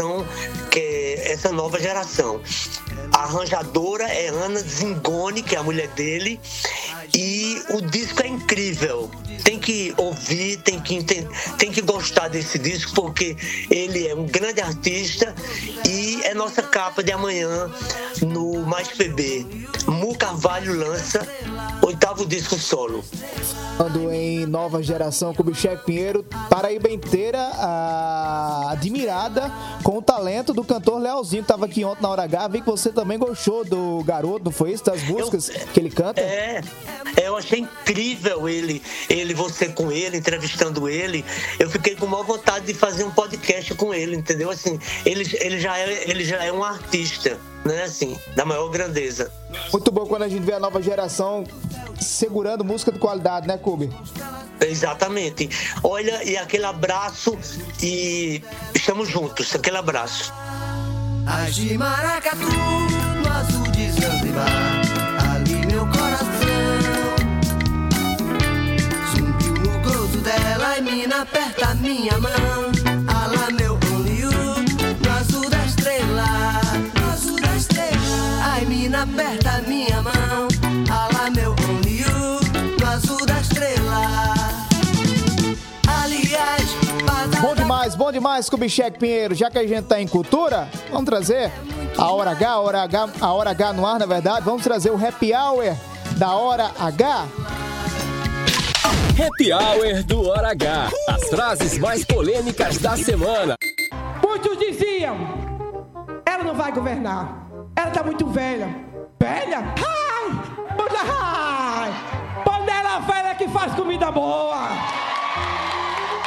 nova geração. A arranjadora é Ana Zingoni, que é a mulher dele, e o disco é incrível. Tem que ouvir, tem que gostar desse disco, porque ele é um grande artista e é nossa capa de amanhã no Mais PB. Mu Carvalho lança 8º disco solo. Falando em nova geração, Kubitschek Pinheiro, Paraíba inteira admirada com o talento do cantor Leozinho, que estava aqui ontem na Hora H. Vi que você também gostou do garoto, não foi isso? Das músicas que ele canta? Eu achei incrível você com ele, entrevistando ele. Eu fiquei com maior vontade de fazer um podcast com ele, entendeu? Assim, ele já é um artista, né? Assim, da maior grandeza. Muito bom quando a gente vê a nova geração segurando música de qualidade, né, Kubi? Exatamente. Olha, e aquele abraço, e estamos juntos, aquele abraço. As de maracatu no azul de Zanzibar, ali meu coração subiu no gozo dela e mina aperta minha mão. Alá meu only you, no azul da estrela, no azul da estrela. Ai mina aperta minha mão. Alá meu only you, no azul da estrela. Aliás, Bom demais, Kubitschek Pinheiro. Já que a gente tá em cultura, vamos trazer a Hora H no ar, na verdade. Vamos trazer o Happy Hour da Hora H. Happy Hour do Hora H. As frases mais polêmicas da semana. Muitos diziam, ela não vai governar. Ela tá muito velha. Velha? Ai! Panela velha que faz comida boa.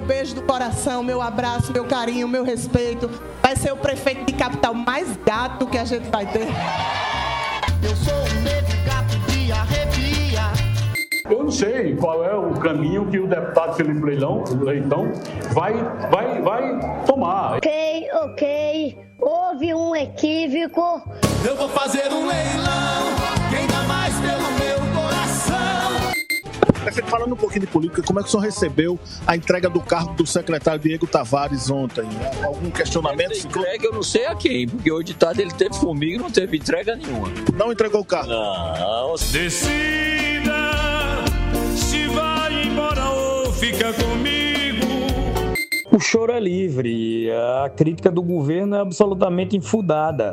beijo do coração, meu abraço, meu carinho, meu respeito. Vai ser o prefeito de capital mais gato que a gente vai ter. Eu sou um negro gato de arrepia. Eu não sei qual é o caminho que o deputado Felipe Leitão vai tomar. Ok. Houve um equívoco. Eu vou fazer um leilão. Quem dá mais pelo meu coração? Prefeito, falando um pouquinho de política, como é que o senhor recebeu a entrega do cargo do secretário Diego Tavares ontem? Algum questionamento? Entrega eu não sei a quem, porque hoje de tarde ele teve comigo e não teve entrega nenhuma. Não entregou o carro? Não. Decida se vai embora ou fica comigo. O choro é livre, a crítica do governo é absolutamente infundada.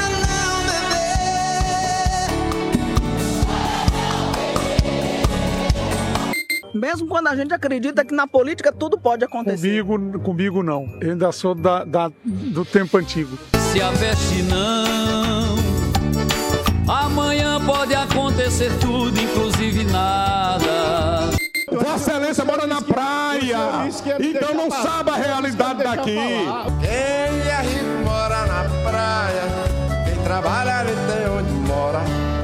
Mesmo quando a gente acredita que na política tudo pode acontecer. Comigo não. Eu ainda sou do tempo antigo. Se a veste não, amanhã pode acontecer tudo, inclusive nada. Vossa Excelência mora na praia, então não sabe a realidade daqui. Quem é rico mora na praia, quem trabalha não tem onde mora.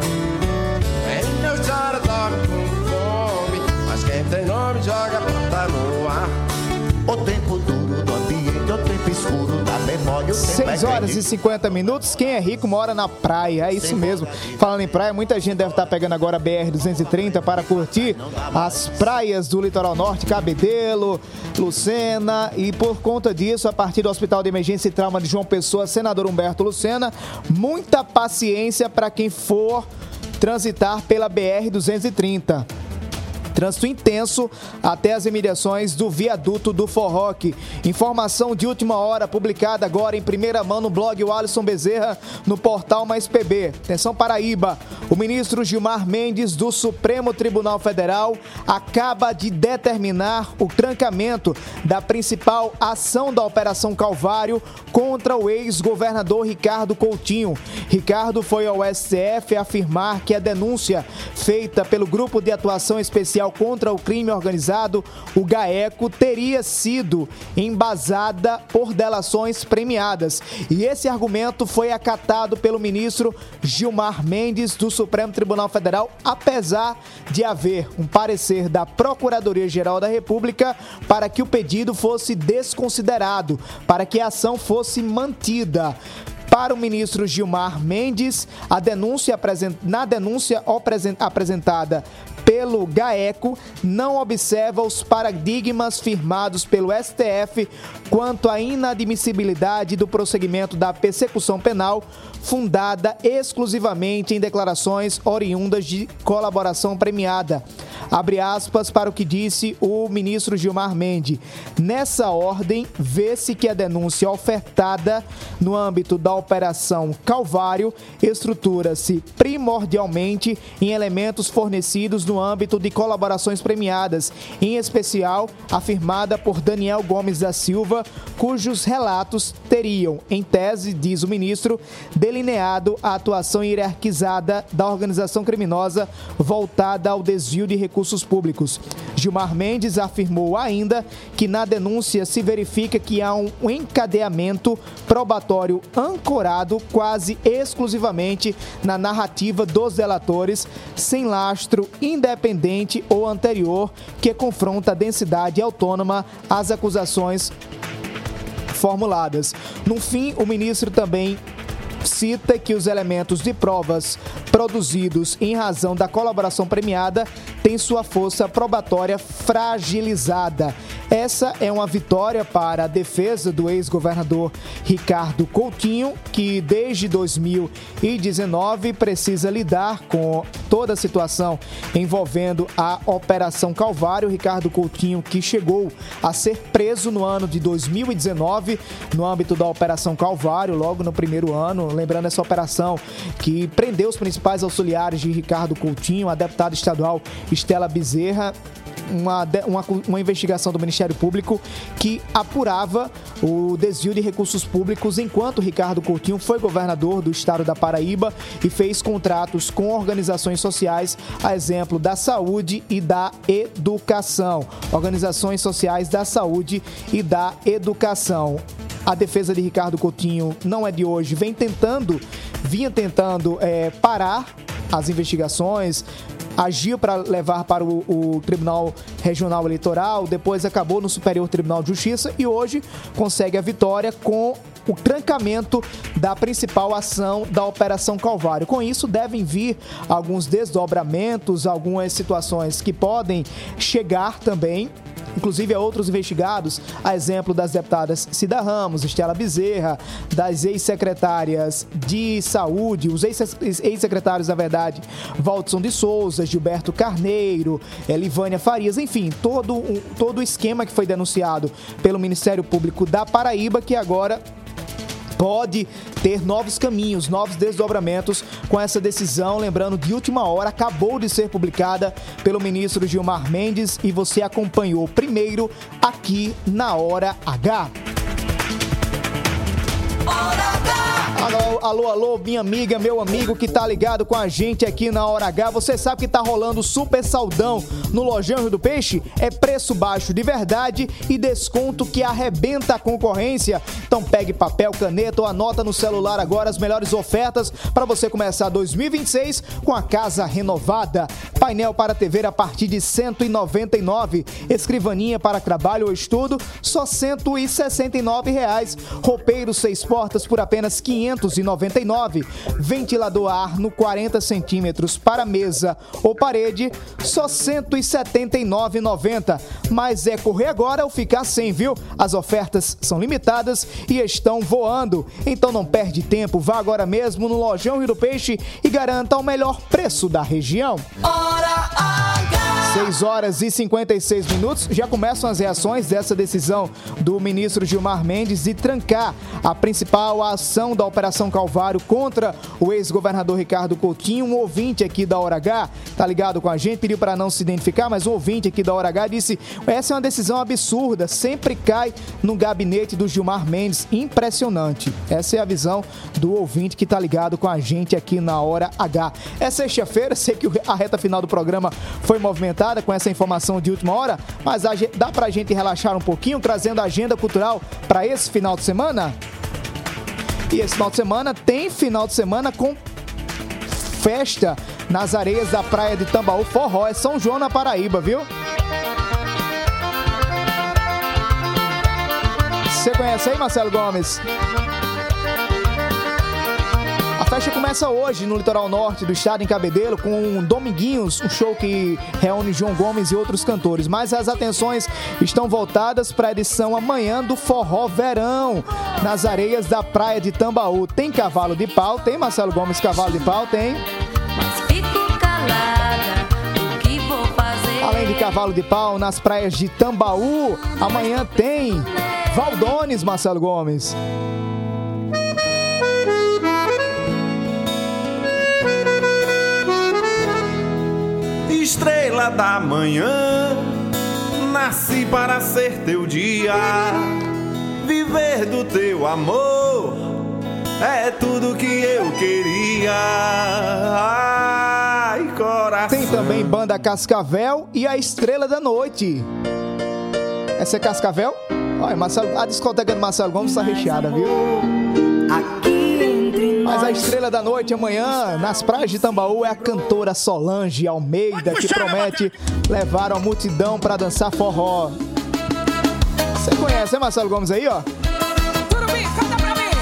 Quem não chora dorme com fome, mas quem tem nome joga prata no ar. O tempo duro do ambiente, o tempo escuro da memória. 6 horas e 50 minutos. Quem é rico mora na praia, é isso mesmo. Falando em praia, muita gente deve estar pegando agora a BR-230 para curtir as praias do litoral norte, Cabedelo, Lucena. E por conta disso, a partir do Hospital de Emergência e Trauma de João Pessoa, senador Humberto Lucena, muita paciência para quem for transitar pela BR-230. Trânsito intenso até as imediações do viaduto do Forroque. Informação de última hora publicada agora em primeira mão no blog Alisson Bezerra no portal Mais PB. Atenção Paraíba, o ministro Gilmar Mendes do Supremo Tribunal Federal acaba de determinar o trancamento da principal ação da Operação Calvário contra o ex-governador Ricardo Coutinho. Ricardo foi ao STF afirmar que a denúncia feita pelo Grupo de Atuação Especial contra o Crime Organizado, o GAECO, teria sido embasada por delações premiadas. E esse argumento foi acatado pelo ministro Gilmar Mendes do Supremo Tribunal Federal, apesar de haver um parecer da Procuradoria-Geral da República para que o pedido fosse desconsiderado, para que a ação fosse mantida. Para o ministro Gilmar Mendes, na denúncia apresentada pelo GAECO, não observa os paradigmas firmados pelo STF quanto à inadmissibilidade do prosseguimento da persecução penal fundada exclusivamente em declarações oriundas de colaboração premiada. Abre aspas para o que disse o ministro Gilmar Mendes. Nessa ordem, vê-se que a denúncia ofertada no âmbito da Operação Calvário estrutura-se primordialmente em elementos fornecidos no âmbito de colaborações premiadas, em especial afirmada por Daniel Gomes da Silva, cujos relatos teriam, em tese, diz o ministro, delineado a atuação hierarquizada da organização criminosa voltada ao desvio de recursos públicos. Gilmar Mendes afirmou ainda que na denúncia se verifica que há um encadeamento probatório ancorado quase exclusivamente na narrativa dos delatores, sem lastro independente ou anterior que confronta a densidade autônoma às acusações formuladas. No fim, o ministro também cita que os elementos de provas produzidos em razão da colaboração premiada têm sua força probatória fragilizada. Essa é uma vitória para a defesa do ex-governador Ricardo Coutinho, que desde 2019 precisa lidar com toda a situação envolvendo a Operação Calvário. Ricardo Coutinho, que chegou a ser preso no ano de 2019 no âmbito da Operação Calvário, logo no primeiro ano. Lembrando essa operação que prendeu os principais auxiliares de Ricardo Coutinho, a deputada estadual Estela Bezerra, uma investigação do Ministério Público que apurava o desvio de recursos públicos enquanto Ricardo Coutinho foi governador do estado da Paraíba e fez contratos com organizações sociais, a exemplo da saúde e da educação. Organizações sociais da saúde e da educação. A defesa de Ricardo Coutinho não é de hoje, vinha tentando parar as investigações, agiu para levar para o Tribunal Regional Eleitoral, depois acabou no Superior Tribunal de Justiça e hoje consegue a vitória com o trancamento da principal ação da Operação Calvário. Com isso, devem vir alguns desdobramentos, algumas situações que podem chegar também, inclusive a outros investigados, a exemplo das deputadas Cida Ramos, Estela Bezerra, das ex-secretárias de saúde, os ex-secretários, na verdade, Valdson de Souza, Gilberto Carneiro, Livânia Farias, enfim, todo o esquema que foi denunciado pelo Ministério Público da Paraíba, que agora pode ter novos caminhos, novos desdobramentos com essa decisão. Lembrando, de última hora, acabou de ser publicada pelo ministro Gilmar Mendes e você acompanhou primeiro aqui na Hora H. Alô, minha amiga, meu amigo que tá ligado com a gente aqui na Hora H. Você sabe que tá rolando super saldão no Lojão Rio do Peixe? É preço baixo de verdade e desconto que arrebenta a concorrência. Então pegue papel, caneta ou anota no celular agora as melhores ofertas para você começar 2026 com a casa renovada. Painel para TV a partir de R$ 199. Escrivaninha para trabalho ou estudo, só R$ 169. Roupeiro 6 portas por apenas R$ 599. Ventilador a ar no 40 centímetros para mesa ou parede, só R$ 179,90. Mas é correr agora ou ficar sem, viu? As ofertas são limitadas e estão voando. Então não perde tempo, vá agora mesmo no Lojão Rio do Peixe e garanta o melhor preço da região. Hora H. 6 horas e 56 minutos. Já começam as reações dessa decisão do ministro Gilmar Mendes de trancar a principal ação da Operação Calvário contra o ex-governador Ricardo Coutinho. Um ouvinte aqui da Hora H, tá ligado com a gente, pediu para não se identificar, mas um ouvinte aqui da Hora H disse: essa é uma decisão absurda, sempre cai no gabinete do Gilmar Mendes. Impressionante. Essa é a visão do ouvinte que tá ligado com a gente aqui na Hora H. É sexta-feira, sei que a reta final do programa foi movimentada com essa informação de última hora, mas dá pra gente relaxar um pouquinho, trazendo a agenda cultural para esse final de semana? E esse final de semana tem final de semana com festa nas areias da praia de Tambaú. Forró, é São João na Paraíba, viu? Você conhece aí, Marcelo Gomes? A festa começa hoje no litoral norte do estado, em Cabedelo, com Dominguinhos, um show que reúne João Gomes e outros cantores. Mas as atenções estão voltadas para a edição amanhã do Forró Verão, nas areias da praia de Tambaú. Tem cavalo de pau, tem, Marcelo Gomes, cavalo de pau, tem. Mas fico calada, o que vou fazer? Além de cavalo de pau, nas praias de Tambaú, amanhã tem Valdones, Marcelo Gomes. Estrela da manhã, nasci para ser teu dia. Viver do teu amor é tudo que eu queria. Ai, coração. Tem também Banda Cascavel e a Estrela da Noite. Essa é Cascavel? Olha, a discoteca do Marcelo Gomes está recheada, viu? Mas a Estrela da Noite amanhã, nas praias de Tambaú, é a cantora Solange Almeida, que promete levar a multidão para dançar forró. Você conhece, né, Marcelo Gomes aí, ó? Turubim, canta pra mim!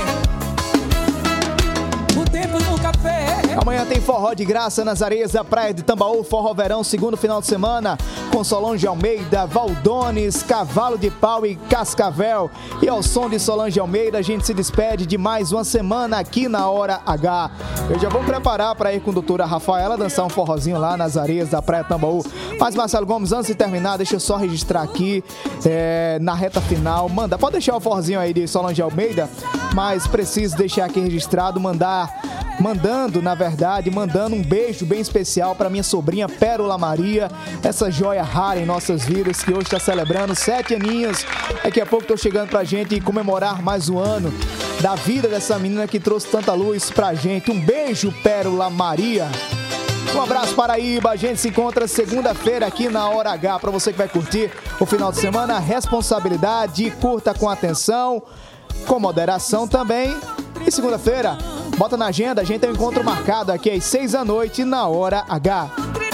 O tempo no café. Amanhã tem forró de graça nas areias da praia de Tambaú, Forró Verão, segundo final de semana, com Solange Almeida, Valdones, Cavalo de Pau e Cascavel. E ao som de Solange Almeida, a gente se despede de mais uma semana aqui na Hora H. Eu já vou preparar para ir com a doutora Rafaela dançar um forrozinho lá nas areias da praia de Tambaú. Mas, Marcelo Gomes, antes de terminar, deixa eu só registrar aqui, na reta final, pode deixar o forrozinho aí de Solange Almeida, mas preciso deixar aqui registrado, mandar mandando um beijo bem especial para minha sobrinha Pérola Maria, essa joia rara em nossas vidas, que hoje está celebrando 7 aninhos. Daqui a pouco estou chegando pra gente comemorar mais um ano da vida dessa menina que trouxe tanta luz pra gente. Um beijo, Pérola Maria. Um abraço, Paraíba. A gente se encontra segunda-feira aqui na Hora H. Para você que vai curtir o final de semana, responsabilidade, curta com atenção, com moderação também. E segunda-feira, bota na agenda, a gente tem um encontro marcado aqui às 6 da noite na Hora H.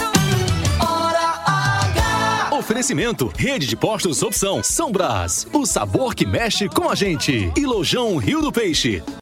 Oferecimento, Rede de Postos Opção São Brás, o sabor que mexe com a gente. E Lojão Rio do Peixe.